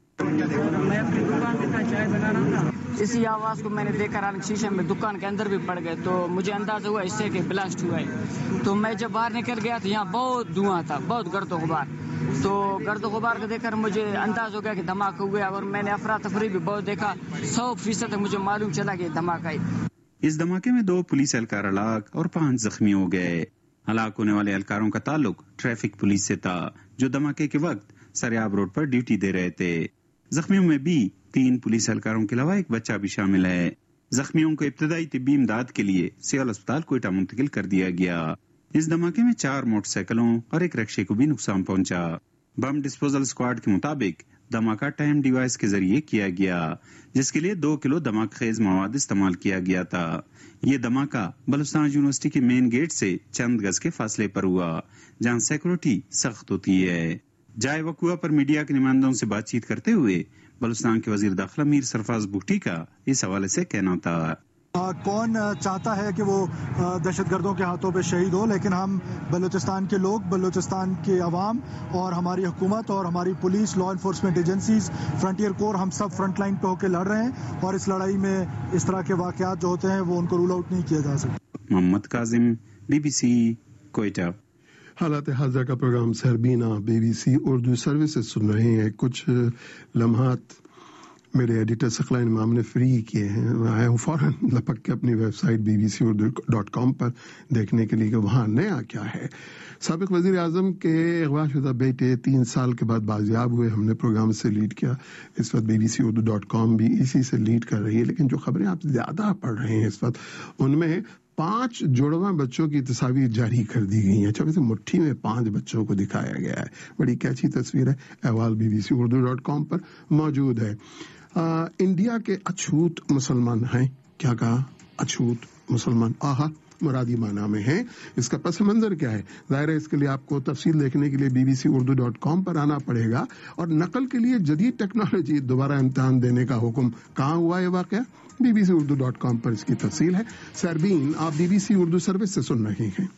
N: میں اپنی دکان پہ تھا، چائے بنا رہا تھا، اسی آواز کو میں نے دیکھ کر شیشے میں دکان کے اندر بھی پڑ گئے تو مجھے اندازہ ہوا اس سے کہ بلاسٹ ہوا ہے۔ تو میں جب باہر نکل گیا تو یہاں بہت دھواں تھا، بہت گرد و غبار، تو گرد و غبار کو دیکھ کر مجھے انداز ہو گیا کہ دھماکہ ہوا، اور میں نے افراتفری بھی بہت دیکھا، سو فیصد مجھے معلوم چلا کہ دھماکہ ہے۔
M: اس دھماکے میں دو پولیس اہلکار ہلاک اور پانچ زخمی ہو گئے۔ ہلاک ہونے والے اہلکاروں کا تعلق ٹریفک پولیس سے تھا جو دھماکے کے وقت سریاب روڈ پر ڈیوٹی دے رہے تھے۔ زخمیوں میں بھی تین پولیس اہلکاروں کے علاوہ ایک بچہ بھی شامل ہے۔ زخمیوں کو ابتدائی طبی امداد کے لیے سیول اسپتال کوئٹہ منتقل کر دیا گیا۔ اس دھماکے میں چار موٹر سائیکلوں اور ایک رکشے کو بھی نقصان پہنچا۔ بم ڈسپوزل اسکواڈ کے مطابق دھماکہ ٹائم ڈیوائس کے ذریعے کیا گیا جس کے لیے دو کلو دھماکہ خیز مواد استعمال کیا گیا تھا۔ یہ دھماکہ بلوچستان یونیورسٹی کے مین گیٹ سے چند گز کے فاصلے پر ہوا جہاں سیکورٹی سخت ہوتی ہے۔ جائے وقوع پر میڈیا کے نمائندوں سے بات چیت کرتے ہوئے بلوچستان کے وزیر داخلہ میر سرفراز بگٹی کا اس حوالے سے کہنا تھا۔
O: کون چاہتا ہے کہ وہ دہشت گردوں کے ہاتھوں پہ شہید ہو، لیکن ہم بلوچستان کے لوگ، بلوچستان کے عوام اور ہماری حکومت اور ہماری police, law enforcement agencies, frontier corps, ہم سب فرنٹ لائن پہ ہو کے لڑ رہے ہیں اور اس لڑائی میں اس طرح کے واقعات جو ہوتے ہیں وہ ان کو رول آؤٹ نہیں کیا جا سکتا۔
M: Muhammad Kazim, B B C, Quetta.
A: حالات حاضرہ کا programme Sairbeen B B C Urdu services سن رہے ہیں۔ کچھ لمحات میرے ایڈیٹر ثقلین امام نے فری کیے ہیں. میں آیا ہوں فوراً لپک کے اپنی website B B C Urdu dot com پر دیکھنے کے لیے کہ وہاں نیا کیا ہے. سابق وزیر اعظم کے اغوا شدہ بیٹے تین سال کے بعد بازیاب ہوئے. ہم نے پروگرام سے لیڈ کیا. اس وقت B B C Urdu dot com بھی اسی سے لیڈ کر رہی ہے. لیکن جو خبریں آپ زیادہ پڑھ رہے ہیں اس وقت, ان میں پانچ جڑواں بچوں کی تصاویر جاری کر دی گئی ہیں. چھوٹی سی مٹھی میں پانچ بچوں کو دکھایا گیا ہے. بڑی کیچی تصویر ہے. احوال B B C Urdu dot com پر موجود ہے. آ, انڈیا کے اچھوت مسلمان ہیں. کیا کہا؟ اچھوت مسلمان. آہا, مرادی معنی میں ہیں. اس کا پس منظر کیا ہے؟ ظاہر ہے اس کے لیے آپ کو تفصیل دیکھنے کے لیے B B C Urdu dot com پر آنا پڑے گا. اور نقل کے لیے جدید ٹیکنالوجی دوبارہ امتحان دینے کا حکم. کہاں ہوا یہ واقعہ؟ B B C Urdu dot com پر اس کی تفصیل ہے. سربین, آپ B B C Urdu service سے سن رہے ہیں.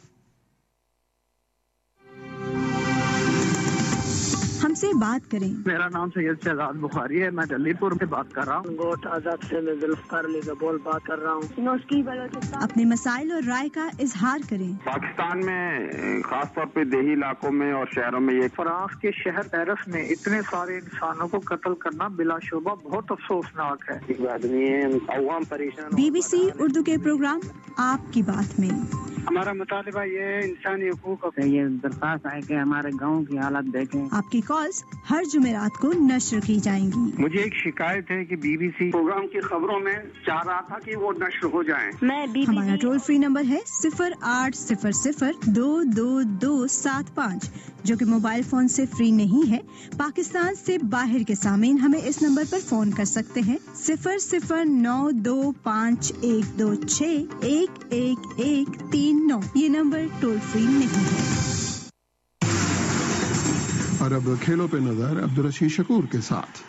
P: ہم سے بات کریں.
Q: میرا نام سید شہزاد بخاری ہے. میں دلی پور میں بات کر رہا ہوں. گوٹ آزاد سے میں ذوالفقار علی گبول بات کر رہا ہوں.
P: اپنے مسائل اور رائے کا اظہار کریں.
R: پاکستان میں خاص طور پہ دیہی علاقوں میں اور شہروں میں یہ
Q: فرانس کے شہر پیرس میں اتنے سارے انسانوں کو قتل کرنا بلا شبہ بہت افسوسناک ہے.
R: عوام پریشان.
P: بی بی سی اردو کے پروگرام آپ کی بات میں
B: ہمارا مطالبہ یہ ہے انسانی حقوق
S: کا. یہ درخواست ہے کہ ہمارے گاؤں کی حالت دیکھیں.
P: آپ کی کالز ہر جمعرات کو نشر کی جائیں گی.
R: مجھے ایک شکایت ہے کہ بی بی سی پروگرام کی خبروں میں چاہ رہا تھا کہ وہ نشر ہو جائیں.
P: ہمارا ٹول فری نمبر ہے صفر آٹھ صفر صفر دو دو دو سات پانچ, جو کہ موبائل فون سے فری نہیں ہے. پاکستان سے باہر کے سامعین ہمیں اس نمبر پر فون کر سکتے ہیں صفر صفر نو دو پانچ ایک دو چھ ایک ایک ایک تین نو. یہ نمبر ٹول فری نہیں ہے.
A: اور اب کھیلوں پہ نظر عبدالرشید شکور کے ساتھ.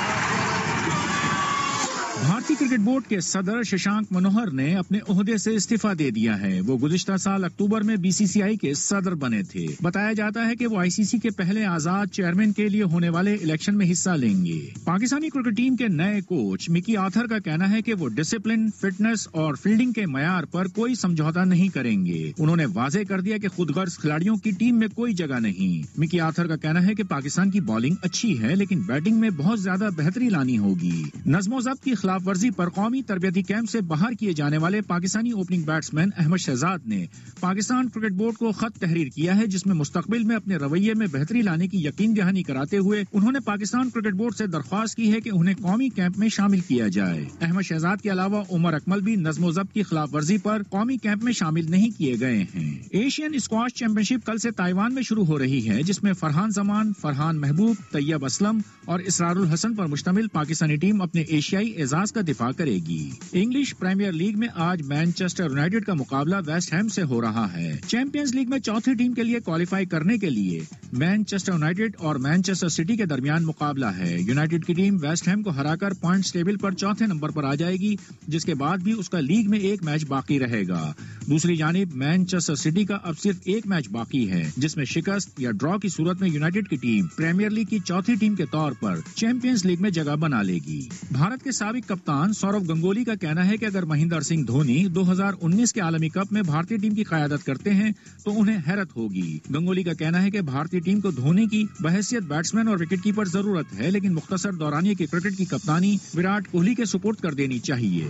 T: بھارتی کرکٹ بورڈ کے صدر ششانک منوہر نے اپنے عہدے سے استعفیٰ دے دیا ہے. وہ گزشتہ سال اکتوبر میں بی سی سی آئی کے صدر بنے تھے. بتایا جاتا ہے کہ وہ آئی سی سی کے پہلے آزاد چیئرمین کے لیے ہونے والے الیکشن میں حصہ لیں گے. پاکستانی کرکٹ ٹیم کے نئے کوچ مکی آتھر کا کہنا ہے کہ وہ ڈسپلن, فٹنس اور فیلڈنگ کے معیار پر کوئی سمجھوتا نہیں کریں گے. انہوں نے واضح کر دیا کہ خود غرض کھلاڑیوں کی ٹیم میں کوئی جگہ نہیں. مکی آتھر کا کہنا ہے کہ پاکستان کی بالنگ اچھی ہے لیکن بیٹنگ میں بہت زیادہ بہتری لانی ہوگی. نظم و ضبط کی خلاف ورزی پر قومی تربیتی کیمپ سے باہر کیے جانے والے پاکستانی اوپننگ بیٹسمین احمد شہزاد نے پاکستان کرکٹ بورڈ کو خط تحریر کیا ہے, جس میں مستقبل میں اپنے رویے میں بہتری لانے کی یقین دہانی کراتے ہوئے انہوں نے پاکستان کرکٹ بورڈ سے درخواست کی ہے کہ انہیں قومی کیمپ میں شامل کیا جائے. احمد شہزاد کے علاوہ عمر اکمل بھی نظم و ضبط کی خلاف ورزی پر قومی کیمپ میں شامل نہیں کیے گئے ہیں. ایشین اسکواش چیمپئن شپ کل سے تائیوان میں شروع ہو رہی ہے, جس میں فرحان زمان, فرحان محبوب, طیب اسلم اور اسرار الحسن پر مشتمل پاکستانی ٹیم اپنے ایشیائی اعزاز کا دفاع کرے گی. انگلش پریمیئر لیگ میں آج مانچسٹر یونائیٹڈ کا مقابلہ ویسٹ ہیم سے ہو رہا ہے. چیمپئنز لیگ میں چوتھی ٹیم کے لیے کوالیفائی کرنے کے لیے مانچسٹر یونائیٹڈ اور مانچسٹر سٹی کے درمیان مقابلہ ہے. یونائیٹڈ کی ٹیم ویسٹ ہیم کو ہرا کر پوائنٹس ٹیبل پر چوتھے نمبر پر آ جائے گی, جس کے بعد بھی اس کا لیگ میں ایک میچ باقی رہے گا. دوسری جانب مانچسٹر سٹی کا اب صرف ایک میچ باقی ہے, جس میں شکست یا ڈرا کی صورت میں یونائیٹڈ کی ٹیم پریمیئر لیگ کی چوتھی ٹیم کے طور پر چیمپئنز لیگ میں جگہ بنا لے گی. بھارت کے سابق کپتان سورو گنگولی کا کہنا ہے کہ اگر مہندر سنگھ دھونی دو ہزار انیس کے عالمی کپ میں بھارتی ٹیم کی قیادت کرتے ہیں تو انہیں حیرت ہوگی. گنگولی کا کہنا ہے کہ بھارتی ٹیم کو دھونی کی بحیثیت بیٹسمین اور وکٹ کیپر ضرورت ہے, لیکن مختصر دورانیے کی کرکٹ کی کپتانی وراٹ کوہلی کے سپرد کر دینی چاہیے.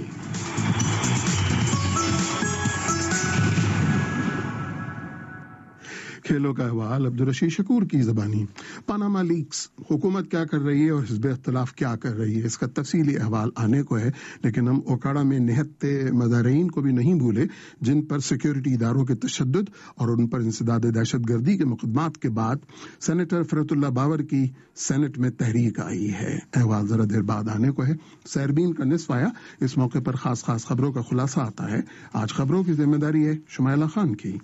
A: کھیلوں کا احوال عبدالرشید شکور کی زبانی. پاناما لیکس, حکومت کیا کر رہی ہے اور حزب اختلاف کیا کر رہی ہے, اس کا تفصیلی احوال آنے کو ہے. لیکن ہم اوکاڑا میں نہتے مظاہرین کو بھی نہیں بھولے, جن پر سیکیورٹی اداروں کے تشدد اور ان پر انسداد دہشت گردی کے مقدمات کے بعد سینیٹر فرت اللہ باور کی سینٹ میں تحریک آئی ہے. احوال ذرا دیر بعد آنے کو ہے. سیربین کا نصف آیا, اس موقع پر خاص خاص خبروں کا خلاصہ آتا ہے. آج خبروں کی ذمہ داری ہے شمائلہ خان کی.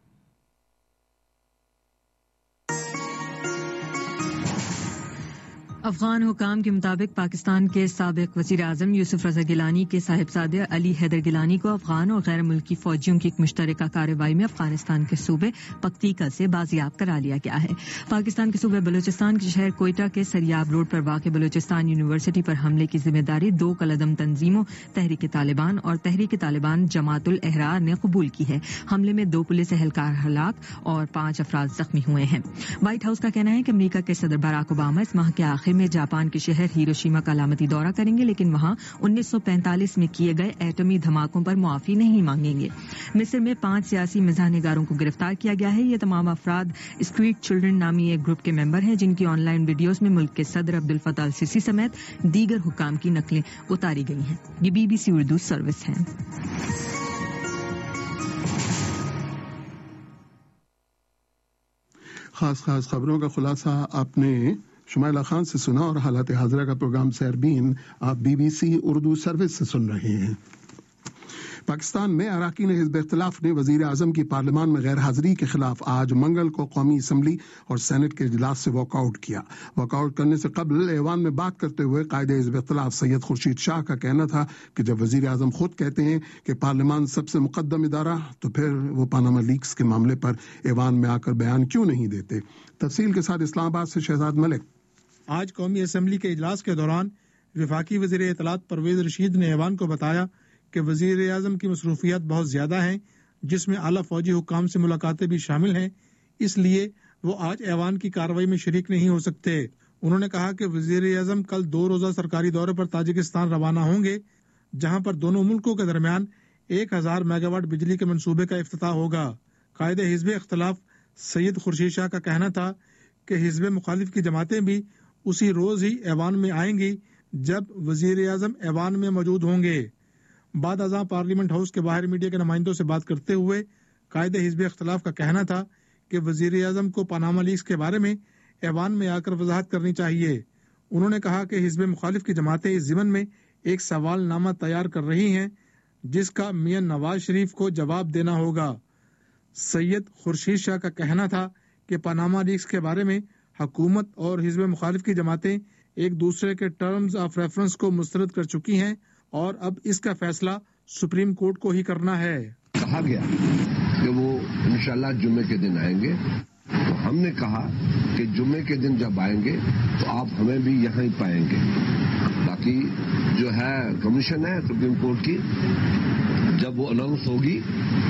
C: افغان حکام کے مطابق پاکستان کے سابق وزیر اعظم یوسف رضا گیلانی کے صاحبزادے علی حیدر گیلانی کو افغان اور غیر ملکی فوجیوں کی ایک مشترکہ کارروائی میں افغانستان کے صوبے پکتیکا سے بازیاب کرا لیا گیا ہے. پاکستان کے صوبے بلوچستان کے شہر کوئٹہ کے سریاب روڈ پر واقع بلوچستان یونیورسٹی پر حملے کی ذمہ داری دو کالعدم تنظیموں تحریک طالبان اور تحریک طالبان جماعت الاحرار نے قبول کی ہے. حملے میں دو پولیس اہلکار ہلاک اور پانچ افراد زخمی ہوئے ہیں. وائٹ ہاؤس کا کہنا ہے کہ امریکہ کے صدر باراک اوباما اس ماہ کے آخر میں جاپان کے شہر ہیروشیما کا علامتی دورہ کریں گے، لیکن وہاں انیس سو پینتالیس میں کیے گئے ایٹمی دھماکوں پر معافی نہیں مانگیں گے۔ مصر میں پانچ سیاسی مزاح نگاروں کو گرفتار کیا گیا ہے۔ یہ تمام افراد اسٹریٹ چلڈرن نامی ایک گروپ کے ممبر ہیں جن کی آن لائن ویڈیوز میں ملک کے صدر عبد الفتاح السیسی سمیت دیگر حکام کی نقلیں اتاری گئی ہیں۔ یہ B B C Urdu service ہے۔
A: خاص خاص خبروں کا خلاصہ آپ نے شمائلہ خان سے سنا، اور حالات حاضرہ کا پروگرام سیربین آپ B B C Urdu service سے سن رہے ہیں۔ پاکستان میں اراکین حزب اختلاف نے وزیر اعظم کی پارلیمان میں غیر حاضری کے خلاف آج منگل کو قومی اسمبلی اور سینٹ کے اجلاس سے واک آؤٹ کیا۔ واک آؤٹ کرنے سے قبل ایوان میں بات کرتے ہوئے قائد حزب اختلاف سید خورشید شاہ کا کہنا تھا کہ جب وزیر اعظم خود کہتے ہیں کہ پارلیمان سب سے مقدم ادارہ، تو پھر وہ پاناما لیکس کے معاملے پر ایوان میں آ کر بیان کیوں نہیں دیتے۔ تفصیل کے ساتھ اسلام آباد سے شہزاد ملک۔
U: آج قومی اسمبلی کے اجلاس کے دوران وفاقی وزیر اطلاعات پرویز رشید نے ایوان کو بتایا کہ وزیر اعظم کی مصروفیات بہت زیادہ ہیں، جس میں اعلیٰ فوجی حکام سے ملاقاتیں بھی شامل ہیں، اس لیے وہ آج ایوان کی کارروائی میں شریک نہیں ہو سکتے۔ انہوں نے کہا کہ وزیر اعظم کل دو روزہ سرکاری دورے پر تاجکستان روانہ ہوں گے، جہاں پر دونوں ملکوں کے درمیان ایک ہزار میگا واٹ بجلی کے منصوبے کا افتتاح ہوگا۔ قائد حزب اختلاف سید خورشید شاہ کا کہنا تھا کہ حزب مخالف کی جماعتیں بھی اسی روز ہی ایوان میں آئیں گی جب وزیر اعظم ایوان میں موجود ہوں گے۔ بعد ازاں پارلیمنٹ ہاؤس کے باہر میڈیا کے نمائندوں سے بات کرتے ہوئے قائد حزب اختلاف کا کہنا تھا کہ وزیر اعظم کو پاناما لیکس کے بارے میں ایوان میں آ کر وضاحت کرنی چاہیے۔ انہوں نے کہا کہ حزب مخالف کی جماعتیں اس ضمن میں ایک سوال نامہ تیار کر رہی ہیں جس کا میاں نواز شریف کو جواب دینا ہوگا۔ سید خورشید شاہ کا کہنا تھا کہ پاناما لیکس کے بارے میں حکومت اور حزب مخالف کی جماعتیں ایک دوسرے کے ٹرمز آف ریفرنس کو مسترد کر چکی ہیں اور اب اس کا فیصلہ سپریم کورٹ کو ہی کرنا ہے۔
V: کہا گیا کہ وہ انشاءاللہ جمعے کے دن آئیں گے، تو ہم نے کہا کہ جمعے کے دن جب آئیں گے تو آپ ہمیں بھی یہاں ہی پائیں گے۔ باقی جو ہے کمیشن ہے سپریم کورٹ کی، جب وہ اناؤنس ہوگی،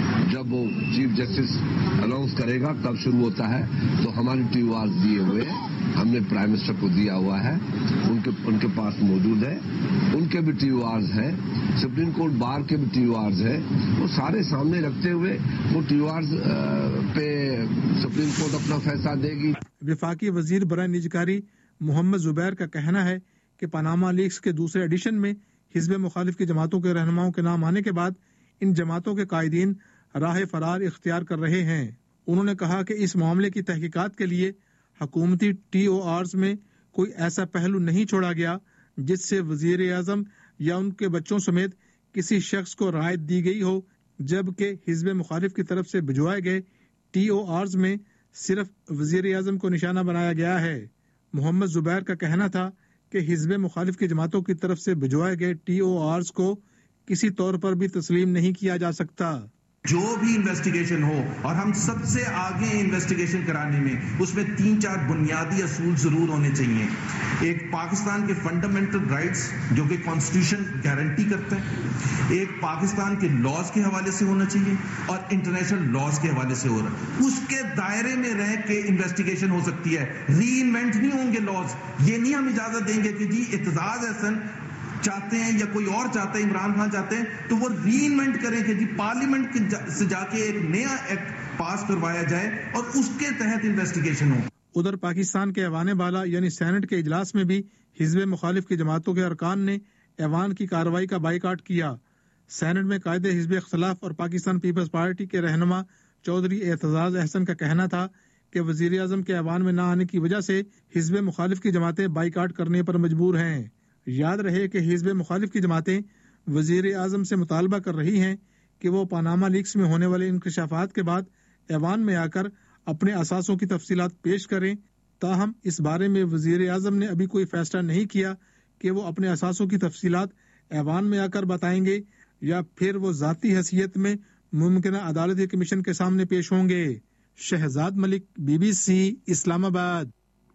V: جب وہ چیف جسٹس اناؤنس کرے گا کب شروع ہوتا ہے، تو ہمارے ٹی او آرز دیے ہوئے ہیں، ہم نے پرائم منسٹر کو دیا ہوا ہے، ان کے ان کے پاس موجود ہے، ان کے بھی ٹی او آرز ہیں، سپریم کورٹ بار کے بھی ٹی او آرز ہیں، وہ سارے سامنے رکھتے ہوئے وہ ٹی او آرز پہ سپریم کورٹ اپنا فیصلہ دے گی۔
U: وفاقی وزیر برائے نجکاری محمد زبیر کا کہنا ہے کہ پاناما لیکس کے دوسرے ایڈیشن میں حزب مخالف کی جماعتوں کے رہنماؤں کے نام آنے کے بعد ان جماعتوں کے قائدین راہ فرار اختیار کر رہے ہیں۔ انہوں نے کہا کہ اس معاملے کی تحقیقات کے لیے حکومتی ٹی او آرز میں کوئی ایسا پہلو نہیں چھوڑا گیا جس سے وزیر اعظم یا ان کے بچوں سمیت کسی شخص کو رعایت دی گئی ہو، جبکہ حزب مخالف کی طرف سے بھجوائے گئے ٹی او آرز میں صرف وزیر اعظم کو نشانہ بنایا گیا ہے۔ محمد زبیر کا کہنا تھا کہ حزب مخالف کی جماعتوں کی طرف سے بھجوائے گئے ٹی او آرز کو کسی طور پر بھی تسلیم نہیں کیا جا سکتا۔
W: جو بھی انویسٹیگیشن ہو، اور ہم سب سے آگے انویسٹیگیشن کرانے میں، اس میں تین چار بنیادی اصول ضرور ہونے چاہیے۔ ایک پاکستان کے فنڈامنٹل رائٹس جو کہ کانسٹیٹیوشن گارنٹی کرتا ہے، ایک پاکستان کے لاز کے حوالے سے ہونا چاہیے، اور انٹرنیشنل لاز کے حوالے سے ہو رہا ہے۔ اس کے دائرے میں رہ کے انویسٹیگیشن ہو سکتی ہے، ری انوینٹ نہیں ہوں گے لاز۔ یہ نہیں ہم اجازت دیں گے کہ جی اعتزاز احسن چاہتے ہیں یا کوئی اور چاہتے ہیں، عمران خان چاہتے ہیں، تو وہ ری انوینٹ کریں کہ جی پارلیمنٹ سے جا کے ایک نیا ایکٹ پاس کروایا جائے اور اس کے تحت انویسٹیگیشن ہو۔
U: ادھر پاکستان کے ایوان بالا یعنی سینٹ کے اجلاس میں بھی حزب مخالف کی جماعتوں کے ارکان نے ایوان کی کارروائی کا بائیکاٹ کیا۔ سینٹ میں قائد حزب اختلاف اور پاکستان پیپلز پارٹی کے رہنما چودھری اعتزاز احسن کا کہنا تھا کہ وزیر اعظم کے ایوان میں نہ آنے کی وجہ سے حزب مخالف کی جماعتیں بائیکاٹ کرنے پر مجبور ہیں۔ یاد رہے کہ حزب مخالف کی جماعتیں وزیر اعظم سے مطالبہ کر رہی ہیں کہ وہ پاناما لیکس میں ہونے والے انکشافات کے بعد ایوان میں آ کر اپنے اثاثوں کی تفصیلات پیش کریں، تاہم اس بارے میں وزیر اعظم نے ابھی کوئی فیصلہ نہیں کیا کہ وہ اپنے اثاثوں کی تفصیلات ایوان میں آ کر بتائیں گے یا پھر وہ ذاتی حیثیت میں ممکنہ عدالتی کمیشن کے سامنے پیش ہوں گے۔ Shahzad Malik, B B C, Islamabad.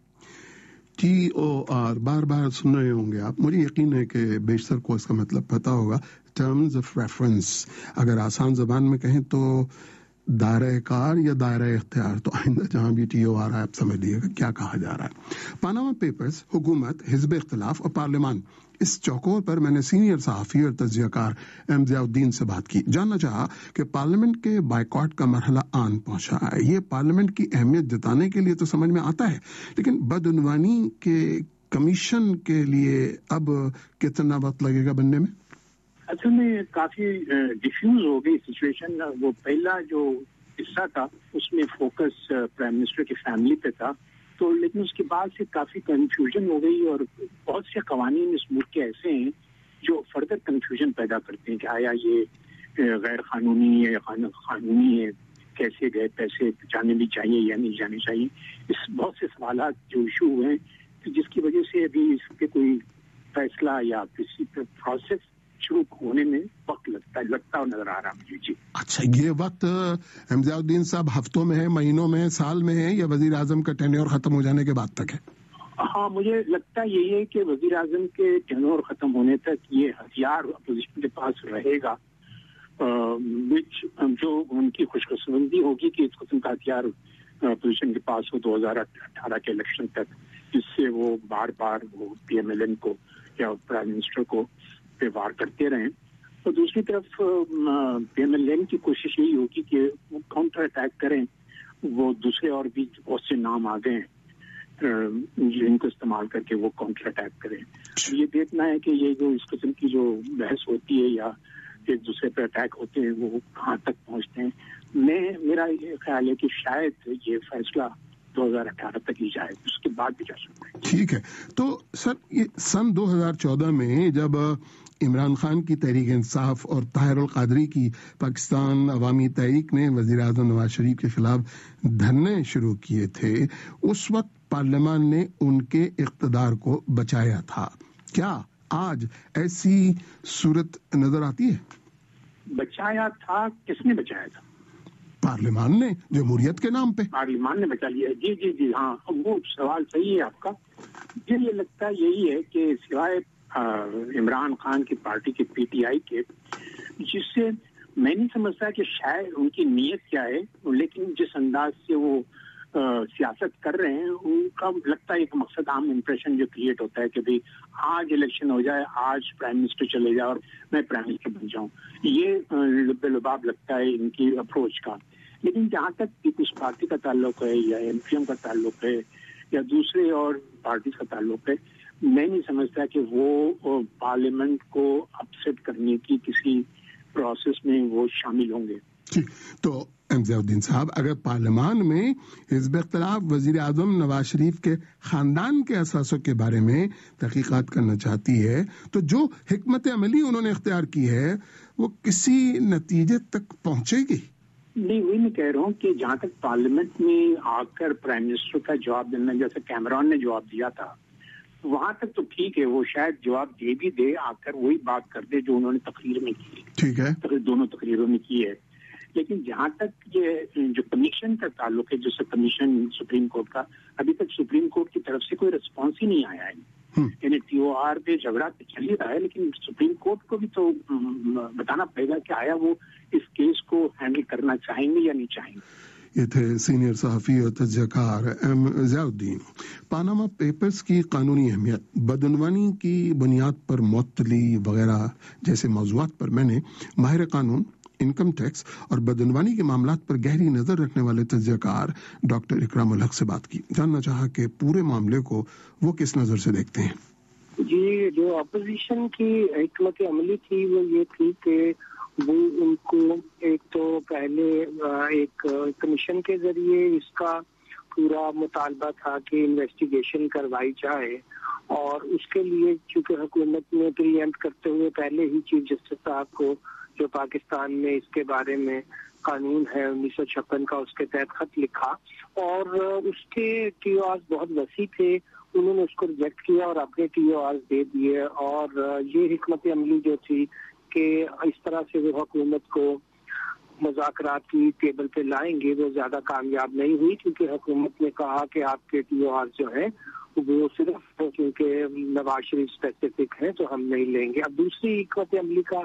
A: T O R bar بار سن رہے ہوں گے آپ، مجھے یقین ہے کہ بیشتر کو اس کا مطلب پتا ہوگا۔ ٹرمز آف ریفرنس، اگر آسان زبان میں کہیں تو दायरा कार या दायरा इख्तियार, तो आइंदा जहां भी टी ओ आ रहा है आप समझ लीजिएगा क्या कहा जा रहा है। पानामा पेपर्स, हुकूमत, हिज़्ब इख्तिलाफ और पार्लियामान, इस चौकोर पर मैंने सीनियर सहाफ़ी और तज्ज़ियाकार एम ज़ियाउद्दीन से बात की। जानना चाहा कि पार्लियामेंट के बाइकॉट का मरहला आन पहुंचा है। ये पार्लियामेंट की अहमियत जताने के लिए तो समझ में आता है, लेकिन बदउनवानी के कमीशन के लिए अब कितना वक्त लगेगा बनने में?
E: असल में काफी डिफ्यूज हो गई सिचुएशन। वो पहला जो हिस्सा था उसमें फोकस प्राइम मिनिस्टर की फैमिली पे था, तो लेकिन उसके बाद से काफी कंफ्यूजन हो गई और बहुत से कवानीन इस मुल्क के ऐसे हैं जो फर्दर कंफ्यूजन पैदा करते हैं कि आया ये गैर कानूनी है या कानूनी है, कैसे गए पैसे, जाने भी चाहिए या नहीं जाने चाहिए। इस बहुत से सवाल जो इशू हुए हैं, तो जिसकी वजह से अभी इस पे कोई फैसला या किसी पे प्रोसेस शुरू होने में वक्त लगता है लगता है नजर आ रहा मुझे। जी
A: अच्छा, ये वक्त एमज़ियाउद्दीन साहब हफ्तों में है, महीनों में, साल में है, या वजीर आजम का टेन्योर खत्म हो जाने के बाद तक है?
E: हाँ, मुझे लगता यही है कि वजीर आजम के टेन्योर खत्म होने तक ये हथियार अपोजिशन के पास रहेगा, विच जो उनकी खुशकिस्मती होगी कि इस किस्म का हथियार अपोजिशन के पास हो दो हजार अठारह के इलेक्शन तक, जिससे वो बार बार वो पी एम एल एन को या प्राइम मिनिस्टर को पे वार करते रहें। और दूसरी तरफ पी एम एल एन की कोशिश यही होगी कि वो काउंटर अटैक करें। वो दूसरे और भी बहुत से नाम आ गए हैं जिनको इस्तेमाल करके वो काउंटर अटैक करें। ये देखना है कि ये जो इस किस्म की जो बहस होती है या एक दूसरे पर अटैक होते हैं वो कहाँ तक पहुँचते हैं। मैं मेरा ये ख्याल है कि शायद ये फैसला दो हजार अठारह तक ही जाए, उसके बाद भी जा सकता है।
A: ठीक है, तो सर ये सन दो हजार चौदह में जब इमरान खान की तहरीक इंसाफ और ताहिर अल कादरी की पाकिस्तान अवामी तहरीक ने वजीर आजम नवाज शरीफ के खिलाफ धरने शुरू किए थे, उस वक्त पार्लियामान ने उनके इख्तदार को बचाया था। क्या आज ऐसी सूरत नजर आती है?
E: बचाया था? किसने बचाया था?
A: पार्लियामान ने, जमहूरियत के नाम पे
E: पार्लियामान ने बचा लिया। जी जी जी हाँ, वो सवाल सही है आपका। मुझे ये लगता है यही है कि सिवाय इमरान खान की पार्टी के पी टी आई के, जिससे मैं नहीं समझता कि शायद उनकी नीयत क्या है, लेकिन जिस अंदाज से वो आ, सियासत कर रहे हैं उनका लगता है एक मकसद आम इम्प्रेशन जो क्रिएट होता है कि भाई आज इलेक्शन हो जाए, आज प्राइम मिनिस्टर चले जाए और मैं प्राइम मिनिस्टर बन जाऊं। ये लुबाब लगता है इनकी अप्रोच का। लेकिन जहाँ तक पीपल्स पार्टी का ताल्लुक है या एम पी एम का ताल्लुक है या दूसरे और पार्टी का ताल्लुक है, मैं नहीं समझता कि वो पार्लियामेंट को अपसेट करने की किसी प्रोसेस में वो शामिल होंगे।
A: तो एमज़ियाउद्दीन साहब, अगर पार्लियामान में हिज़्ब इख्तिलाफ वजीर आजम नवाज शरीफ के खानदान के असासों के बारे में तहकीकात करना चाहती है, तो जो हिकमत अमली उन्होंने इख्तियार की है वो किसी नतीजे तक पहुंचेगी?
E: नहीं, वही मैं कह रहा हूँ कि जहाँ तक पार्लियामेंट में आकर प्राइम मिनिस्टर का जवाब देना, जैसे कैमरॉन ने जवाब दिया था, वहां तक तो ठीक है, वो शायद जवाब दे भी दे, आकर वही बात कर दे जो उन्होंने तकरीर में की।
A: ठीक है,
E: तो दोनों तकरीरों में की है। लेकिन जहाँ तक ये जो कमीशन का ताल्लुक है, जैसे कमीशन सुप्रीम कोर्ट का, अभी तक सुप्रीम कोर्ट की तरफ से कोई रिस्पॉन्स ही नहीं आया है। यानी टी ओ आर पे झगड़ा तो चल ही रहा है, लेकिन सुप्रीम कोर्ट को भी तो बताना पड़ेगा कि आया वो इस केस को हैंडल करना चाहेंगे या नहीं चाहेंगे।
A: ये थे सीनियर सहाफ़ी और तज्ज़ियाकार एम ज़ियाउद्दीन। पानामा पेपर्स की कानूनी अहमियत, बदउनवानी की बुनियाद पर मुअत्तली वगैरह जैसे मौज़ूआत पर मैंने माहिर कानून, इनकम टैक्स और बदउनवानी के मामलात पर गहरी नजर रखने वाले तज्ज़ियाकार डॉक्टर इकराम उल हक से बात की। जानना चाहा कि पूरे मामले को वो किस नजर से देखते हैं।
F: जी, जो अपोजिशन की हिकमत अमली थी वो ये थी कि वो उनको एक तो पहले एक कमीशन के जरिए इसका पूरा मुतालबा था कि इन्वेस्टिगेशन करवाई जाए, और उसके लिए चूंकि हुकूमत ने प्रीएम्प्ट करते हुए पहले ही चीफ जस्टिस साहब को, जो पाकिस्तान में इसके बारे में कानून है उन्नीस सौ छप्पन का, उसके तहत खत लिखा, और उसके टी ओ आर बहुत वसी थे, उन्होंने उसको रिजेक्ट किया और अपने टी ओ आर दे दिए। और ये हिकमत अमली जो थी कि इस तरह से वो हुकूमत को मुज़ाकरात की टेबल पे लाएंगे, वो ज्यादा कामयाब नहीं हुई, क्योंकि हुकूमत ने कहा कि आपके टी ओ आर जो है वो सिर्फ क्योंकि नवाज शरीफ स्पेसिफिक है तो हम नहीं लेंगे। अब दूसरी हिकमत अमली का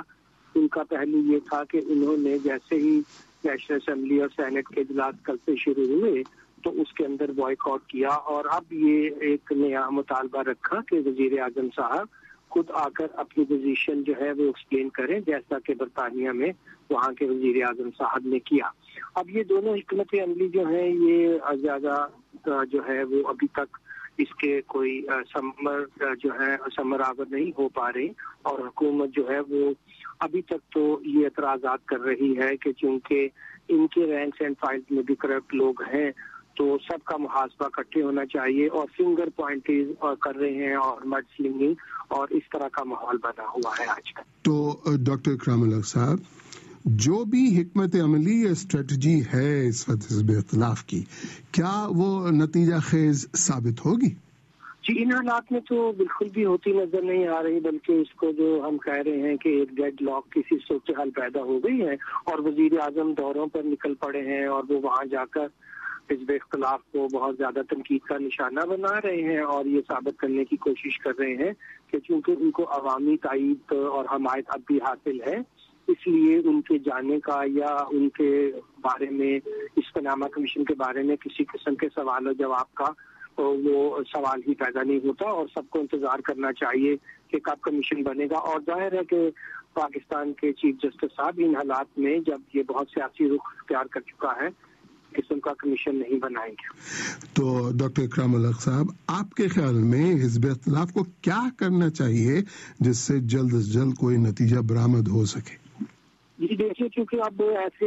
F: ان کا پہلو یہ تھا کہ انہوں نے جیسے ہی نیشنل اسمبلی اور سینٹ کے اجلاس کل سے شروع ہوئے تو اس کے اندر بائیکاٹ کیا، اور اب یہ ایک نیا مطالبہ رکھا کہ وزیر اعظم صاحب خود آ کر اپنی پوزیشن جو ہے وہ ایکسپلین کریں، جیسا کہ برطانیہ میں وہاں کے وزیر اعظم صاحب نے کیا۔ اب یہ دونوں حکمت عملی جو ہیں یہ زیادہ جو ہے وہ ابھی تک اس کے کوئی سمر جو ہے سمر آور نہیں ہو پا رہی، اور حکومت جو ہے وہ ابھی تک تو یہ اعتراضات کر رہی ہے کہ چونکہ ان کے رینکس اینڈ فائلز میں بھی کرپٹ لوگ ہیں تو سب کا محاسبہ اکٹھے ہونا چاہیے، اور فنگر پوائنٹنگ کر رہے ہیں اور مڈ سلنگنگ اور اس طرح کا ماحول بنا ہوا ہے آج کل۔
A: تو ڈاکٹر اکرام الحق صاحب، جو بھی حکمت عملی یا اسٹریٹجی ہے اس وقت حزب اختلاف کی، کیا وہ نتیجہ خیز ثابت ہوگی؟
F: جی، ان حالات میں تو بالکل بھی ہوتی نظر نہیں آ رہی، بلکہ اس کو جو ہم کہہ رہے ہیں کہ ایک ڈیڈ لاک کسی صورتحال پیدا ہو گئی ہے، اور وزیر اعظم دوروں پر نکل پڑے ہیں اور وہ وہاں جا کر حزب اختلاف کو بہت زیادہ تنقید کا نشانہ بنا رہے ہیں، اور یہ ثابت کرنے کی کوشش کر رہے ہیں کہ چونکہ ان کو عوامی تائید اور حمایت اب بھی حاصل ہے، اس لیے ان کے جانے کا یا ان کے بارے میں اس پاناما کمیشن کے بارے میں کسی قسم کے سوال و جواب کا وہ سوال ہی پیدا نہیں ہوتا، اور سب کو انتظار کرنا چاہیے کہ کب کمیشن بنے گا۔ اور ظاہر ہے کہ پاکستان کے چیف جسٹس صاحب ان حالات میں جب یہ بہت سیاسی رخ اختیار کر چکا ہے، قسم کا کمیشن نہیں بنائیں گے۔
A: تو ڈاکٹر اکرام الحق صاحب، آپ کے خیال میں حزب اختلاف کو کیا کرنا چاہیے جس سے جلد از جلد کوئی نتیجہ برآمد ہو سکے؟
F: جی دیکھیے، کیونکہ اب ایسے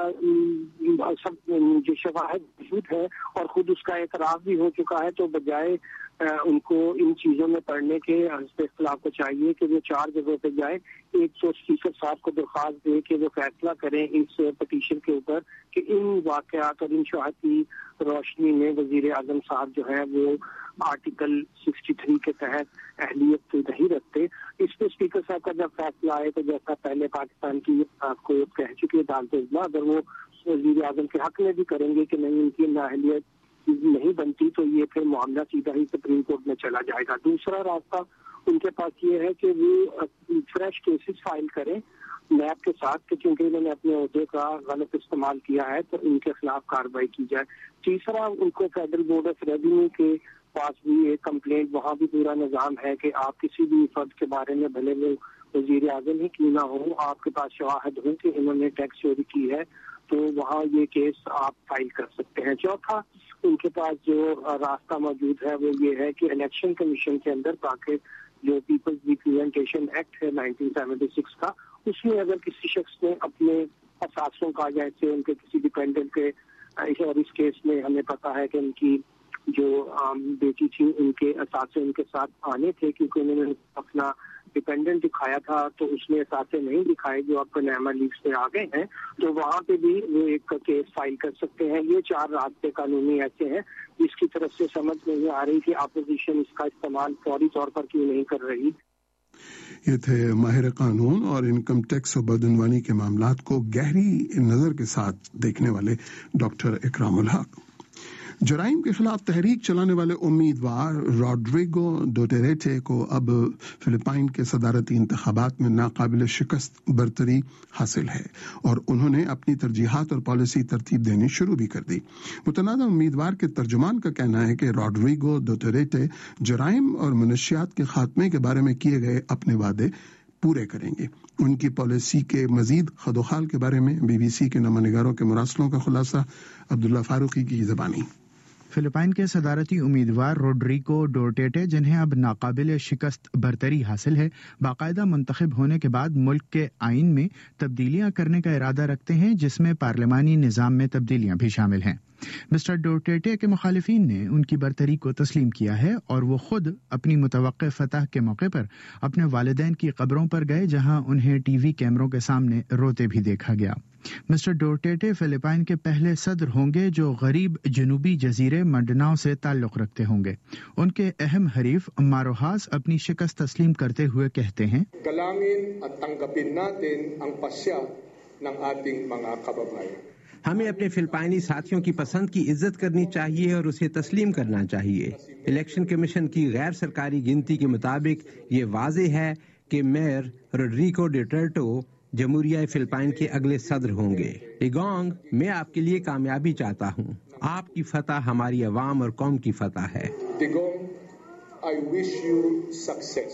F: سب جو شواہد موجود ہے اور خود اس کا اعتراف بھی ہو چکا ہے، تو بجائے ان کو ان چیزوں میں پڑھنے کے حزب اختلاف کو چاہیے کہ وہ چار جگہوں پہ جائے، ایک تو اسپیکر صاحب کو درخواست دے کہ وہ فیصلہ کریں اس پٹیشن کے اوپر کہ ان واقعات اور ان شواہد کی روشنی میں وزیر اعظم صاحب جو ہے وہ آرٹیکل سکسٹی تھری کے تحت اہلیت نہیں رکھتے۔ اس پہ اسپیکر صاحب کا جب فیصلہ آئے تو جیسا پہلے پاکستان کی کورٹ کہہ چکی ہے عدالت اضلاع، اگر وہ وزیر اعظم کے حق میں بھی کریں گے کہ نہیں ان کی نااہلیت نہیں بنتی تو یہ پھر معاملہ سیدھا ہی سپریم کورٹ میں چلا جائے گا۔ دوسرا راستہ ان کے پاس یہ ہے کہ وہ فریش کیسز فائل کریں نیب کے ساتھ کہ چونکہ انہوں نے اپنے عہدے کا غلط استعمال کیا ہے تو ان کے خلاف کارروائی کی جائے۔ تیسرا، ان کو فیڈرل بورڈ آف ریونیو کے پاس بھی ایک کمپلینٹ، وہاں بھی پورا نظام ہے کہ آپ کسی بھی فرد کے بارے میں بھلے وہ وزیر اعظم ہی کیوں نہ ہو، آپ کے پاس شواہد ہوں کہ انہوں نے ٹیکس چوری کی ہے تو وہاں یہ کیس آپ فائل کر سکتے ہیں۔ چوتھا، ان کے پاس جو راستہ موجود ہے وہ یہ ہے کہ الیکشن کمیشن کے اندر تاکہ جو پیپلز ریپرزینٹیشن ایکٹ ہے نائنٹین سیونٹی سکس کا، اس میں اگر کسی شخص نے اپنے اثاثوں کا، جیسے ان کے کسی ڈیپینڈنٹ کے، اور اس کیس میں ہمیں پتا ہے کہ ان کی جو بیٹی تھی ان کے اثاثے ان کے ساتھ آنے تھے کیونکہ انہوں نے اپنا ڈیپینڈنٹ دکھایا تھا تو اس نے اثاثے نہیں دکھائے جو آپ کو نیما لیگس پہ آ گئے ہیں، تو وہاں پہ بھی وہ ایک کیس فائل کر سکتے ہیں۔ یہ چار راستے قانونی ایسے ہیں جس کی طرف سے سمجھ نہیں آ رہی کہ اپوزیشن اس کا استعمال فوری طور پر کیوں نہیں کر رہی۔
A: یہ تھے ماہر قانون اور انکم ٹیکس و بدعنوانی کے معاملات کو گہری نظر کے ساتھ دیکھنے والے ڈاکٹر اکرام الحق۔ جرائم کے خلاف تحریک چلانے والے امیدوار روڈریگو ڈوٹیریٹے کو اب فلپائن کے صدارتی انتخابات میں ناقابل شکست برتری حاصل ہے اور انہوں نے اپنی ترجیحات اور پالیسی ترتیب دینی شروع بھی کر دی۔ متنازع امیدوار کے ترجمان کا کہنا ہے کہ روڈریگو ڈوٹیریٹے جرائم اور منشیات کے خاتمے کے بارے میں کیے گئے اپنے وعدے پورے کریں گے۔ ان کی پالیسی کے مزید خدوخال کے بارے میں بی بی سی کے نامہ نگاروں کے مراسلوں کا خلاصہ عبداللہ فاروقی کی زبانی۔
D: فلپائن کے صدارتی امیدوار روڈریگو ڈوٹیرٹے، جنہیں اب ناقابل شکست برتری حاصل ہے، باقاعدہ منتخب ہونے کے بعد ملک کے آئین میں تبدیلیاں کرنے کا ارادہ رکھتے ہیں، جس میں پارلیمانی نظام میں تبدیلیاں بھی شامل ہیں۔ مسٹر ڈوٹیرٹے کے مخالفین نے ان کی برتری کو تسلیم کیا ہے اور وہ خود اپنی متوقع فتح کے موقع پر اپنے والدین کی قبروں پر گئے، جہاں انہیں ٹی وی کیمروں کے سامنے روتے بھی دیکھا گیا۔ مسٹر ڈوٹیرٹے فلپائن کے پہلے صدر ہوں گے جو غریب جنوبی جزیرے منڈناؤ سے تعلق رکھتے ہوں گے۔ ان کے اہم حریف ماروہاس اپنی شکست تسلیم کرتے ہوئے کہتے ہیں،
G: ہمیں اپنے فلپائنی ساتھیوں کی پسند کی عزت کرنی چاہیے اور اسے تسلیم کرنا چاہیے۔ الیکشن کمیشن کی غیر سرکاری گنتی کے مطابق یہ واضح ہے کہ میئر روڈریگو ڈوٹیرٹے जमहूरिया फिलिपाइन के अगले सदर होंगे। इगोंग, मैं आपके लिए कामयाबी चाहता हूँ। आपकी फतह हमारी अवाम और कौम की फतह है।
H: Digong, I wish you success.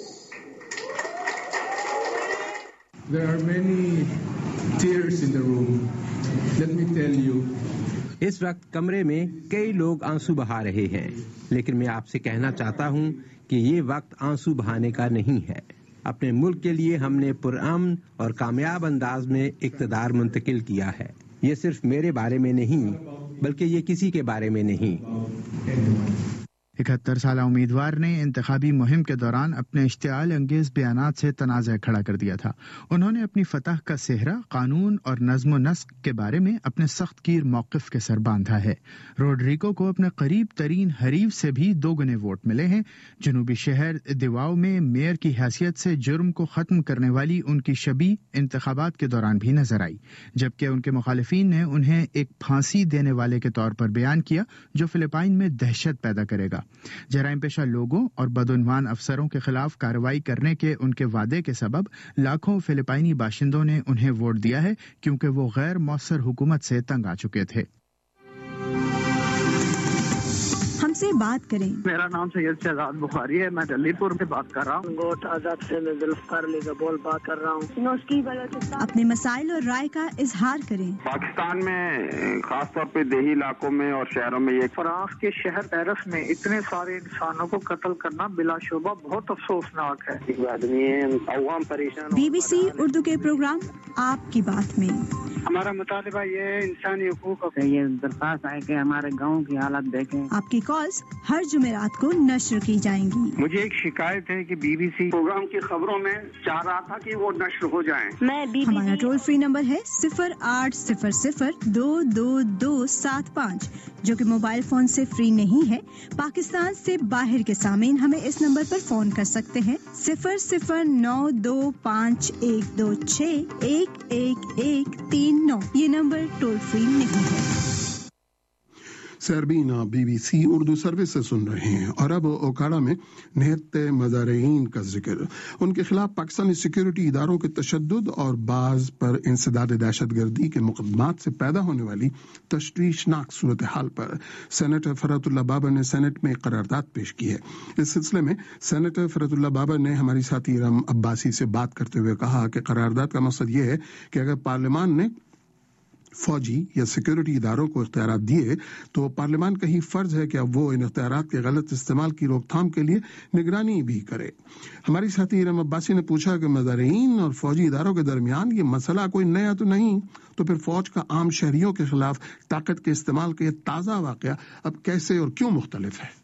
I: There are many tears in the room. Let me tell you.
G: इस वक्त कमरे में कई लोग आंसू बहा रहे हैं, लेकिन मैं आपसे कहना चाहता हूँ कि ये वक्त आंसू बहाने का नहीं है। अपने मुल्क के लिए हमने पुरअमन और कामयाब अंदाज में इक़्तिदार मुंतकिल किया है। ये सिर्फ मेरे बारे में नहीं, बल्कि ये किसी के बारे में नहीं।
D: इकहत्तर साल उम्मीदवार ने इंतखाबी मुहिम के दौरान अपने इश्तियाल अंगेज बयानात से तनाज़ा खड़ा कर दिया था। उन्होंने अपनी फतह का सेहरा कानून और नज़्म व नस्क के बारे में अपने सख्त कीर मौक़िफ़ के सर बांधा है। रोड्रिगो को अपने करीब तरीन हरीफ से भी दो गुने वोट मिले हैं। जनूबी शहर दिवाओ में मेयर की हैसियत से जुर्म को ख़त्म करने वाली उनकी छवि इंतखाबात के दौरान भी नजर आई, जबकि उनके मुखालिफिन ने उन्हें एक फांसी देने वाले के तौर पर बयान किया जो फिलिपाइन में दहशत पैदा करेगा। जराइम पेशा लोगों और बदउनवान अफसरों के खिलाफ कार्रवाई करने के उनके वादे के सबब लाखों फिलिपाइनी बाशिंदों ने उन्हें वोट दिया है, क्योंकि वो गैर मौसर हुकूमत से तंग आ चुके थे।
P: हमसे बात करें।
Q: मेरा नाम सैयद शहजाद बुखारी है, मैं जलीपुर से बात कर रहा हूँ। गोट आजाद से मैं जुल्फकार अली का बोल बात कर रहा हूँ।
P: अपने मसाइल और राय का इजहार करें।
R: पाकिस्तान में खासतौर पे देही इलाकों में और शहरों में ये
Q: फ्रांस के शहर पेरिस में इतने सारे इंसानों को कत्ल करना बिलाशुबा बहुत अफसोसनाक है।
R: आदमी है, अवाम परेशान।
P: बीबीसी उर्दू के प्रोग्राम आपकी बात में
R: हमारा मुतालिबा ये है इंसानी हुकूक।
S: ये दरख्वास्त है कि हमारे गाँव की हालत देखें।
P: आपकी कॉल्स हर जुमेरात को नश्र की जाएंगी।
R: मुझे एक शिकायत है कि बीबीसी प्रोग्राम की खबरों में चाह रहा था कि वो नश्र हो जाएं।
P: मैं हमारा टोल फ्री नंबर है सिफर आठ सिफर सिफर दो दो दो सात पाँच, जो कि मोबाइल फोन से फ्री नहीं है। पाकिस्तान से बाहर के सामीन हमें इस नंबर पर फोन कर सकते हैं सिफर सिफर नौ दो पाँच एक दो छः एक एक एक तीन नौ। ये नंबर टोल फ्री नहीं है।
A: सरबीना बीबीसी उर्दू सर्विस से सुन रहे हैं। और अब ओकाड़ा में निहत्ते मज़ारीन का जिक्र। उनके खिलाफ पाकिस्तानी सिक्योरिटी इदारों के तशद्दुद और बाज पर इंसदाद दहशत गर्दी के मुकदमात से पैदा होने वाली तशवीशनाक सूरत हाल पर सेनेटर फरहतुल्लाह बाबर ने सेनेट में करारदाद पेश की है। इस सिलसिले में सेनेटर फरहतुल्लाह बाबर ने हमारी साथी इरम अब्बासी से बात करते हुए कहा कि करारदाद का मकसद ये है कि अगर पार्लियामान ने फौजी या सिक्योरिटी इदारों को इख्तियारात दिए तो पार्लियामान का ही फर्ज है कि अब वो इन इख्तियारात के गलत इस्तेमाल की रोकथाम के लिए निगरानी भी करे। हमारी साथी इरम अब्बासी ने पूछा कि मज़ारीन और फौजी इदारों के दरमियान ये मसला कोई नया तो नहीं, तो फिर फौज का आम शहरियों के खिलाफ ताकत के इस्तेमाल का ये ताज़ा वाक़या अब कैसे और क्यों मुख्तलिफ है?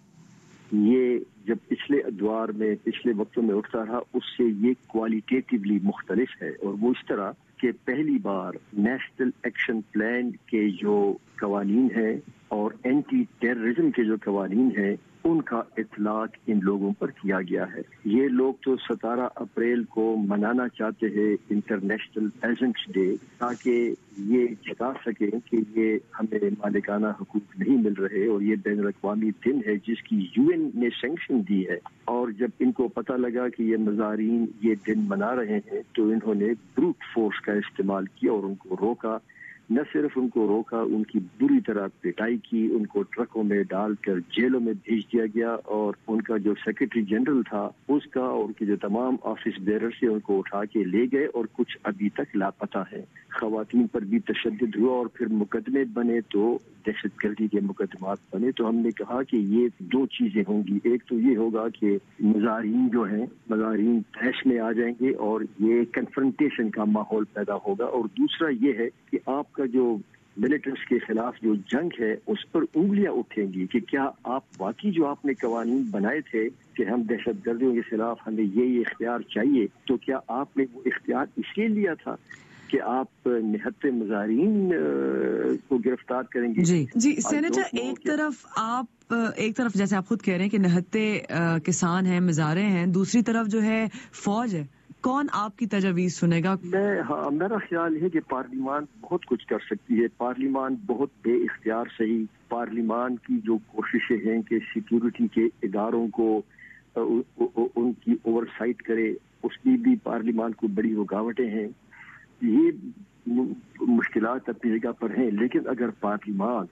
J: ये जब पिछले अदवार में पिछले वक्तों में उठता रहा उससे ये क्वालिटेटिवली मुख्तलिफ है, और वो इस तरह कि पहली बार नेशनल एक्शन प्लान के जो कवानीन है और एंटी टेररिज्म के जो कवानीन है उनका इतलाक इन लोगों पर किया गया है। ये लोग तो सत्रह अप्रैल को मनाना चाहते हैं इंटरनेशनल एजेंट्स डे, ताकि ये जता सकें कि ये हमें मालिकाना हुकूक नहीं मिल रहे, और ये बैनुल अक़वामी दिन है जिसकी यूएन ने सैंक्शन दी है। और जब इनको पता लगा कि ये मज़ारीन ये दिन मना रहे हैं तो इन्होंने ब्रूट फोर्स का इस्तेमाल किया और उनको रोका। न सिर्फ उनको रोका, उनकी बुरी तरह पिटाई की, उनको ट्रकों में डालकर जेलों में भेज दिया गया, और उनका जो सेक्रेटरी जनरल था उसका और उनके जो तमाम ऑफिस बेरर से उनको उठा के ले गए, और कुछ अभी तक लापता है। खवातीन पर भी तशद्दुद हुआ और फिर मुकदमे बने तो दहशत गर्दी के मुकदमात बने। तो हमने कहा कि ये दो चीजें होंगी, एक तो ये होगा कि मज़ारीन जो हैं मज़ारीन तैश में आ जाएंगे और ये कन्फ्रंटेशन का माहौल पैदा होगा, और दूसरा ये है कि आपका जो मिलिटेंट्स के खिलाफ जो जंग है उस पर उंगलियां उठेंगी कि क्या आप वाकई जो आपने कवानीन बनाए थे कि हम दहशत गर्दियों के खिलाफ हमें ये ये इख्तियार चाहिए, तो क्या आपने वो इख्तियार इसलिए लिया था कि आप निहत्ते मज़ारीन को गिरफ्तार करेंगे?
C: जी जी सेनेटर, एक तरफ आप एक तरफ जैसे आप खुद कह रहे हैं कि निहत्ते किसान हैं, मज़ारे हैं, दूसरी तरफ जो है फौज है, कौन आपकी तजवीज़ सुनेगा?
J: मैं हाँ मेरा ख्याल है कि पार्लियामान बहुत कुछ कर सकती है। पार्लियामान बहुत बेइख्तियार सही, पार्लियामान की जो कोशिशें हैं कि सिक्योरिटी के इदारों को उ, उ, उ, उनकी ओवरसाइट करे, उसकी भी पार्लियामान को बड़ी रुकावटें हैं। یہ مشکلات اپنی جگہ پر ہیں، لیکن اگر پارلیمان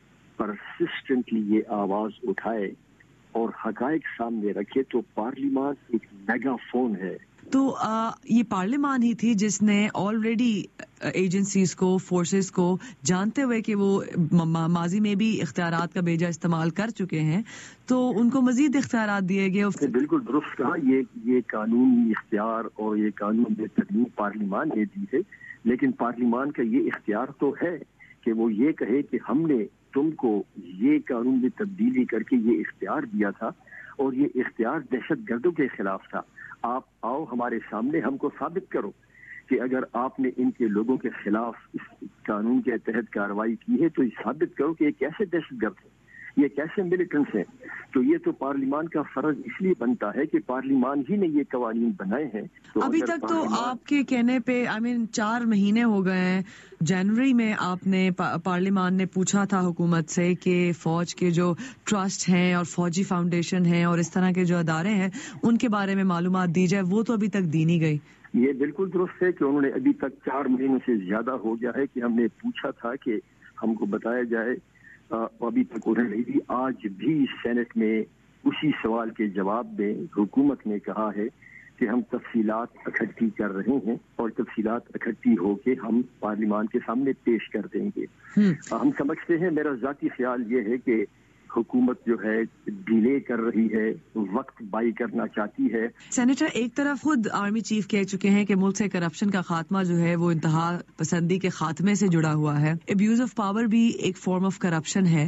J: پرسسٹنٹلی یہ آواز اٹھائے اور حقائق سامنے رکھے تو پارلیمان ایک میگا فون ہے.
K: تو آ, یہ پارلیمان ہی تھی جس نے آلریڈی ایجنسیز کو، فورسز کو، جانتے ہوئے کہ وہ ماضی میں بھی اختیارات کا بیجا استعمال کر چکے ہیں، تو ان کو مزید اختیارات دیے گئے.
J: بالکل درست کہا. یہ یہ قانونی اختیار اور یہ قانون میں ترمیم پارلیمان نے دی ہے، لیکن پارلیمان کا یہ اختیار تو ہے کہ وہ یہ کہے کہ ہم نے تم کو یہ قانون میں تبدیلی کر کے یہ اختیار دیا تھا اور یہ اختیار دہشت گردوں کے خلاف تھا. آپ آؤ ہمارے سامنے، ہم کو ثابت کرو کہ اگر آپ نے ان کے لوگوں کے خلاف اس قانون کے تحت کارروائی کی ہے تو یہ ثابت کرو کہ یہ کیسے دہشت گرد ہیں، یہ کیسے ملیٹنٹس ہیں. تو یہ تو پارلیمان کا فرض اس لیے بنتا ہے کہ پارلیمان ہی نے یہ قوانین بنائے ہیں.
K: ابھی تک تو آپ کے کہنے پہ آئی مین چار مہینے ہو گئے ہیں. جنوری میں آپ نے پارلیمان نے پوچھا تھا حکومت سے کہ فوج کے جو ٹرسٹ ہیں اور فوجی فاؤنڈیشن ہیں اور اس طرح کے جو ادارے ہیں ان کے بارے میں معلومات دی جائے، وہ تو ابھی تک دی نہیں گئی.
J: یہ بالکل درست ہے کہ انہوں نے ابھی تک چار مہینوں سے زیادہ ہو گیا ہے کہ ہم نے پوچھا تھا کہ ہم کو بتایا جائے، ابھی تک انہوں نے بھی. آج بھی سینٹ میں اسی سوال کے جواب میں حکومت نے کہا ہے کہ ہم تفصیلات اکٹھی کر رہے ہیں اور تفصیلات اکٹھی ہو کے ہم پارلیمان کے سامنے پیش کر دیں گے. ہم سمجھتے ہیں، میرا ذاتی خیال یہ ہے کہ حکومت جو ہے ڈیلے کر رہی ہے، وقت بائی کرنا چاہتی ہے.
K: سینیٹر، ایک طرف خود آرمی چیف کہہ چکے ہیں کہ ملک سے کرپشن کا خاتمہ جو ہے وہ انتہا پسندی کے خاتمے سے جڑا ہوا ہے. ابیوز آف پاور بھی ایک فارم آف کرپشن ہے.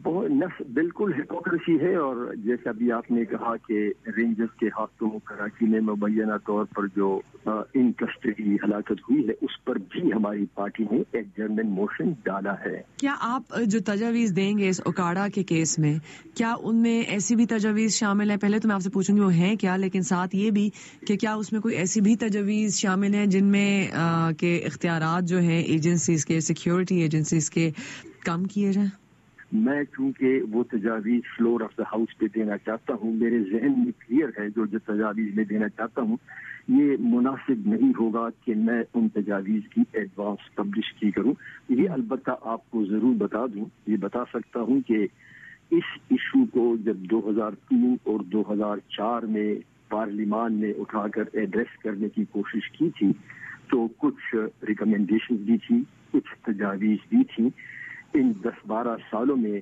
J: بالکل ہپوکریسی ہے. اور جیسا بھی آپ نے کہا کہ رینجرز کے ہاتھوں کراچی میں مبینہ طور پر جو ان کسٹڈی ہلاکت ہوئی ہے اس پر بھی ہماری پارٹی نے ایک جرمن موشن ڈالا ہے.
K: کیا آپ جو تجاویز دیں گے اس اوکاڑا کے کیس میں، کیا ان میں ایسی بھی تجاویز شامل ہیں؟ پہلے تو میں آپ سے پوچھوں گی وہ ہیں کیا، لیکن ساتھ یہ بھی کہ کیا اس میں کوئی ایسی بھی تجاویز شامل ہیں جن میں کہ اختیارات جو ہیں ایجنسیز کے، سیکیورٹی ایجنسیز کے، کم کیے جائیں؟
J: میں چونکہ وہ تجاویز فلور آف دا ہاؤس پہ دینا چاہتا ہوں، میرے ذہن میں کلیئر ہے جو جو تجاویز میں دینا چاہتا ہوں. یہ مناسب نہیں ہوگا کہ میں ان تجاویز کی ایڈوانس پبلش کی کروں. یہ البتہ آپ کو ضرور بتا دوں، یہ بتا سکتا ہوں کہ اس ایشو کو جب دو ہزار تین اور دو ہزار چار میں پارلیمان نے اٹھا کر ایڈریس کرنے کی کوشش کی تھی تو کچھ ریکمینڈیشن بھی تھی، کچھ تجاویز بھی تھیں. ان دس بارہ سالوں میں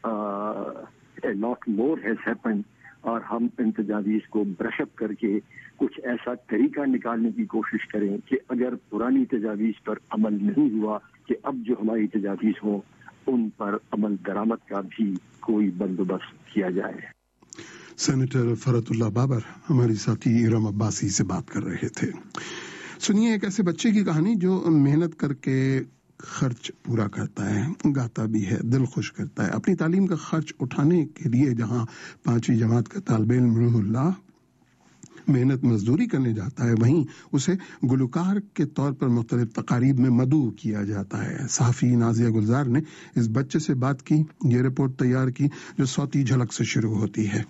J: لاٹ مور ہیز ہیپن اور ہم ان تجاویز کو برش اپ کر کے کچھ ایسا طریقہ نکالنے کی کوشش کریں کہ اگر پرانی تجاویز پر عمل نہیں ہوا کہ اب جو ہماری تجاویز ہوں ان پر عمل درآمد کا بھی کوئی بندوبست کیا جائے.
A: سینیٹر فرت اللہ بابر ہماری ساتھی ارم عباسی سے بات کر رہے تھے. سنیے ایک ایسے بچے کی کہانی جو محنت کر کے خرچ پورا کرتا ہے، گاتا بھی ہے، دل خوش کرتا ہے. اپنی تعلیم کا خرچ اٹھانے کے لیے جہاں پانچویں جماعت کا طالب علم روح اللہ محنت مزدوری کرنے جاتا ہے، وہیں اسے گلوکار کے طور پر مختلف تقاریب میں مدعو کیا جاتا ہے. صحافی نازیہ گلزار نے اس بچے سے بات کی، یہ رپورٹ تیار کی جو صوتی جھلک سے شروع ہوتی ہے.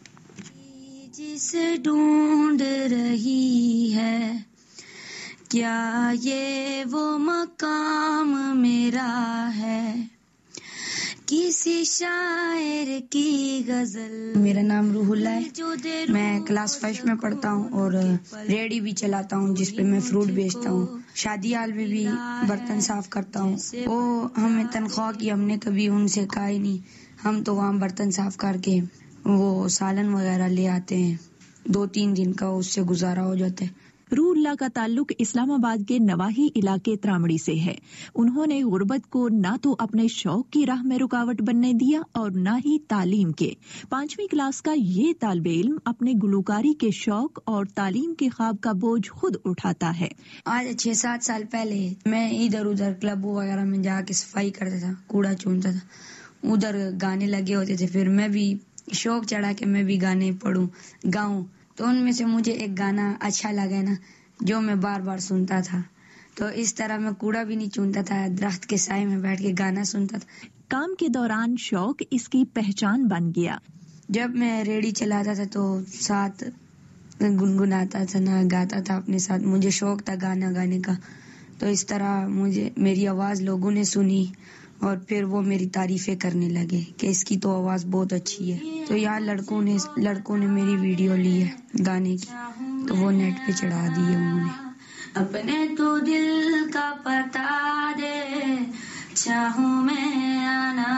L: جسے ڈھونڈ رہی ہے کیا یہ وہ مقام میرا ہے، کسی شاعر کی غزل.
N: میرا نام روح اللہ ہے، میں کلاس فائیو میں پڑھتا ہوں اور ریڈی بھی چلاتا ہوں جس پہ میں فروٹ بیچتا ہوں. شادی حال میں بھی برتن صاف کرتا ہوں. وہ ہمیں تنخواہ کی ہم نے کبھی ان سے کہا ہی نہیں. ہم تو وہاں برتن صاف کر کے وہ سالن وغیرہ لے آتے ہیں، دو تین دن کا اس سے گزارا ہو جاتا ہے.
X: روح اللہ کا تعلق اسلام آباد کے نواحی علاقے ترامڑی سے ہے. انہوں نے غربت کو نہ تو اپنے شوق کی راہ میں رکاوٹ بننے دیا اور نہ ہی تعلیم کے. پانچویں کلاس کا یہ طالب علم اپنے گلوکاری کے شوق اور تعلیم کے خواب کا بوجھ خود اٹھاتا ہے.
N: آج چھ سات سال پہلے میں ادھر ادھر کلب وغیرہ میں جا کے صفائی کرتا تھا، کوڑا چونتا تھا، ادھر گانے لگے ہوتے تھے. پھر میں بھی شوق چڑھا کہ میں بھی گانے پڑھوں گاؤں، تو ان میں سے مجھے ایک گانا اچھا لگا نا جو میں بار بار سنتا تھا. تو اس طرح میں کوڑا بھی نہیں چونتا تھا، درخت کے سائے میں بیٹھ کے گانا سنتا تھا.
X: کام کے دوران شوق اس کی پہچان بن گیا.
N: جب میں ریڈی چلاتا تھا تو ساتھ گنگناتا تھا، نہ گاتا تھا اپنے ساتھ. مجھے شوق تھا گانا گانے کا، تو اس طرح مجھے میری آواز لوگوں نے سنی اور پھر وہ میری تعریفیں کرنے لگے کہ اس کی تو آواز بہت اچھی ہے. تو یہاں لڑکوں نے لڑکوں نے میری ویڈیو لی ہے گانے کی, تو وہ نیٹ پہ چڑھا دی ہے انہوں نے. اپنے تو دل کا پتا دے چاہوں میں آنا,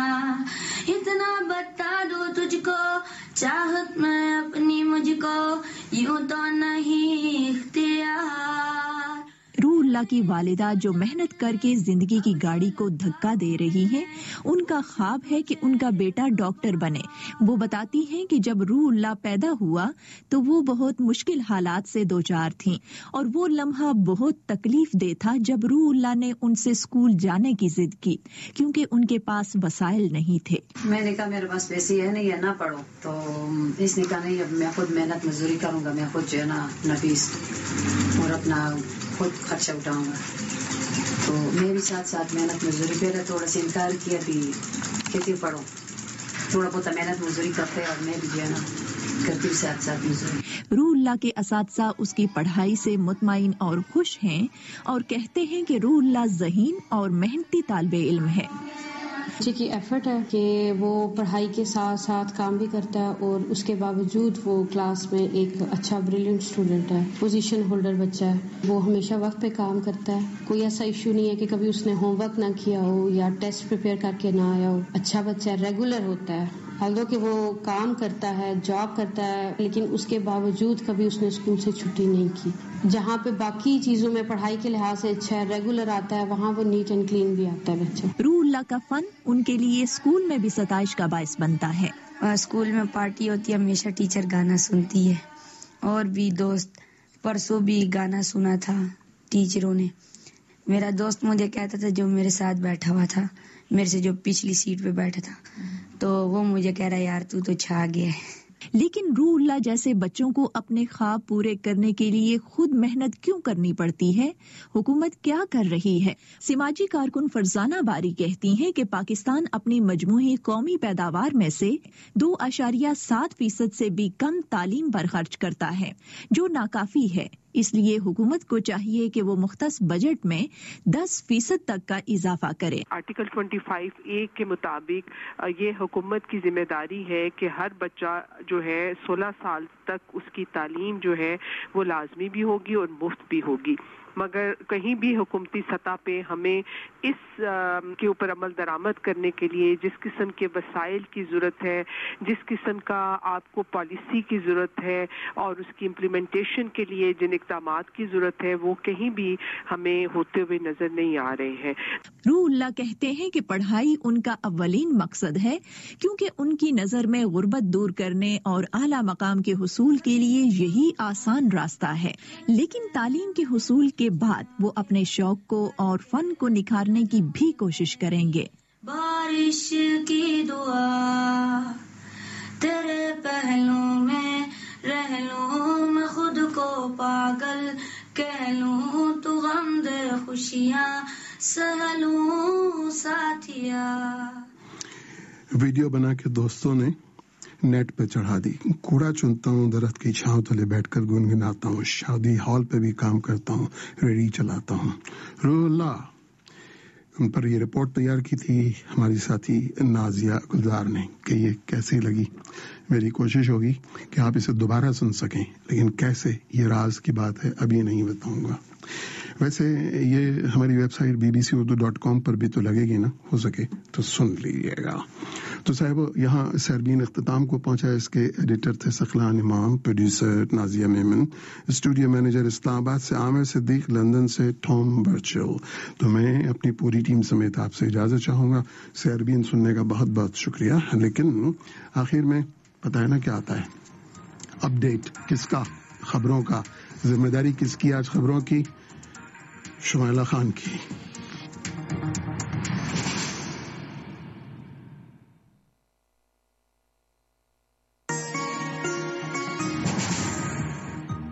N: اتنا بتا دو تجھ کو چاہت میں اپنی مجھ کو یوں تو نہیں اختیار.
X: روح اللہ کی والدہ جو محنت کر کے زندگی کی گاڑی کو دھکا دے رہی ہیں, ان کا خواب ہے کہ ان کا بیٹا ڈاکٹر بنے. وہ بتاتی ہیں کہ جب روح اللہ پیدا ہوا تو وہ بہت مشکل حالات سے دوچار تھیں, اور وہ لمحہ بہت تکلیف دہ تھا جب روح اللہ نے ان سے اسکول جانے کی ضد کی کیونکہ ان کے پاس وسائل نہیں تھے.
B: میں نے کہا میرے پاس پیسے ہے نہیں ہے نہ پڑھو, تو اس نے کہا نہیں اب میں خود محنت مزدوری کروں گا, میں خود جو ہے نا نفیس اور اپنا خود خرچہ اٹھاؤں گا. تو میں بھی ساتھ ساتھ محنت مزدوری پہ تھوڑا سا انکار کیا بھی کہتی پڑھو, تھوڑا بہت محنت مزدوری کرتے اور میں بھی جو ہے نا کرتی ہوں ساتھ ساتھ مزدوری.
X: روح اللہ کے اساتذہ اس کی پڑھائی سے مطمئن اور خوش ہیں اور کہتے ہیں کہ روح اللہ ذہین اور محنتی طالب علم ہے.
M: بچے کی ایفرٹ ہے کہ وہ پڑھائی کے ساتھ ساتھ کام بھی کرتا ہے اور اس کے باوجود وہ کلاس میں ایک اچھا بریلینٹ اسٹوڈنٹ ہے, پوزیشن ہولڈر بچہ ہے. وہ ہمیشہ وقت پہ کام کرتا ہے, کوئی ایسا ایشو نہیں ہے کہ کبھی اس نے ہوم ورک نہ کیا ہو یا ٹیسٹ پریپیئر کر کے نہ آیا ہو. اچھا بچہ ہے, ریگولر ہوتا ہے. حالانکہ کہ وہ کام کرتا ہے, جاب کرتا ہے, لیکن اس کے باوجود کبھی اس نے اسکول سے چھٹی نہیں کی. جہاں پہ باقی چیزوں میں پڑھائی کے لحاظ سے اچھا ہے, ریگولر آتا ہے, وہاں وہ نیٹ اینڈ کلین بھی آتا ہے بچہ.
X: روح اللہ کا فن ان کے لیے اسکول میں بھی ستائش کا باعث بنتا ہے.
N: اسکول میں پارٹی ہوتی ہے, ہمیشہ ٹیچر گانا سنتی ہے, اور بھی دوست. پرسوں بھی گانا سنا تھا ٹیچروں نے. میرا دوست مجھے کہتا تھا جو میرے ساتھ بیٹھا ہوا تھا, میرے سے جو پچھلی سیٹ پہ بیٹھا تھا, تو وہ مجھے کہہ رہا یار تو تو چھا گیا ہے.
X: لیکن روح اللہ جیسے بچوں کو اپنے خواب پورے کرنے کے لیے خود محنت کیوں کرنی پڑتی ہے؟ حکومت کیا کر رہی ہے؟ سماجی کارکن فرزانہ باری کہتی ہیں کہ پاکستان اپنی مجموعی قومی پیداوار میں سے دو اشاریہ سات فیصد سے بھی کم تعلیم پر خرچ کرتا ہے, جو ناکافی ہے. اس لیے حکومت کو چاہیے کہ وہ مختص بجٹ میں دس فیصد تک کا اضافہ کرے.
O: آرٹیکل پچیس اے کے مطابق یہ حکومت کی ذمہ داری ہے کہ ہر بچہ جو ہے سولہ سال تک اس کی تعلیم جو ہے وہ لازمی بھی ہوگی اور مفت بھی ہوگی. مگر کہیں بھی حکومتی سطح پہ ہمیں اس کے اوپر عمل درآمد کرنے کے لیے جس قسم کے وسائل کی ضرورت ہے, جس قسم کا آپ کو پالیسی کی ضرورت ہے اور اس کی امپلیمنٹیشن کے لیے جن اقدامات کی ضرورت ہے, وہ کہیں بھی ہمیں ہوتے ہوئے نظر نہیں آ رہے ہیں.
X: روح اللہ کہتے ہیں کہ پڑھائی ان کا اولین مقصد ہے, کیونکہ ان کی نظر میں غربت دور کرنے اور اعلیٰ مقام کے حصول کے لیے یہی آسان راستہ ہے. لیکن تعلیم کے حصول کے بعد وہ اپنے شوق کو اور فن کو نکھارنے کی بھی کوشش کریں گے.
L: بارش کی دعا تیرے پہلوں میں رہ لوں, میں خود کو پاگل کہہ لوں, تو غم دے خوشیاں سہ لوں ساتھیا.
A: ویڈیو بنا کے دوستوں نے نیٹ پہ چڑھا دی. کوڑا چنتا ہوں, درخت کی چھاؤں تلے بیٹھ کر گنگناتا ہوں, شادی ہال پہ بھی کام کرتا ہوں, ریڈی چلاتا ہوں. روح اللہ ان پر یہ رپورٹ تیار کی تھی ہماری ساتھی نازیہ گلزار نے کہ یہ کیسی لگی. میری کوشش ہوگی کہ آپ اسے دوبارہ سن سکیں, لیکن کیسے یہ راز کی بات ہے ابھی نہیں بتاؤں گا. ویسے یہ ہماری website B B C Urdu dot com پر بھی تو لگے گی نا, ہو سکے تو سن لیجیے گا. تو صاحب یہاں سیربین اختتام کو پہنچا. اس کے ایڈیٹر تھے Sakhlan Imam, producer Nazia Memon, studio manager Islamabad سے عامر صدیق, لندن سے ٹام برچل. تو میں اپنی پوری ٹیم سمیت آپ سے اجازت چاہوں گا. سیربین سننے کا بہت بہت شکریہ. لیکن آخر میں پتہ ہے نا کیا آتا ہے, اپ ڈیٹ کس کا, خبروں کا. ذمہ داری کس کی آج خبروں کی؟ شمائلہ خان کی.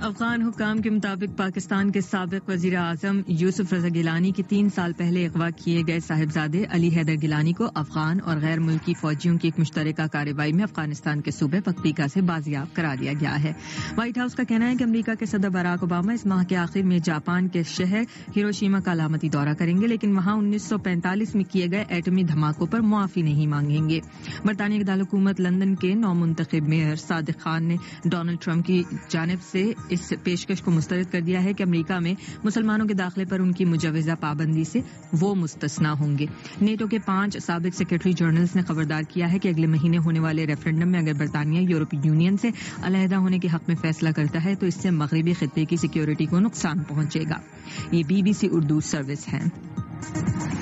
C: افغان حکام کے مطابق پاکستان کے سابق وزیر اعظم یوسف رضا گیلانی کے تین سال پہلے اغوا کیے گئے صاحبزادے علی حیدر گیلانی کو افغان اور غیر ملکی فوجیوں کی ایک مشترکہ کارروائی میں افغانستان کے صوبے پکتیکا سے بازیاب کرا دیا گیا ہے. وائٹ ہاؤس کا کہنا ہے کہ امریکہ کے صدر براک اوباما اس ماہ کے آخر میں جاپان کے شہر ہیروشیما کا علامتی دورہ کریں گے، لیکن وہاں انیس سو پینتالیس میں کیے گئے ایٹمی دھماکوں پر معافی نہیں مانگیں گے. برطانیہ کی دارالحکومت لندن کے نو منتخب میئر صادق خان نے ڈونلڈ ٹرمپ کی جانب سے اس پیشکش کو مسترد کر دیا ہے کہ امریکہ میں مسلمانوں کے داخلے پر ان کی مجوزہ پابندی سے وہ مستثنا ہوں گے. نیٹو کے پانچ سابق سیکرٹری جنرلز نے خبردار کیا ہے کہ اگلے مہینے ہونے والے ریفرنڈم میں اگر برطانیہ یورپی یونین سے علیحدہ ہونے کے حق میں فیصلہ کرتا ہے تو اس سے مغربی خطے کی سیکیورٹی کو نقصان پہنچے گا. یہ B B C Urdu service ہے.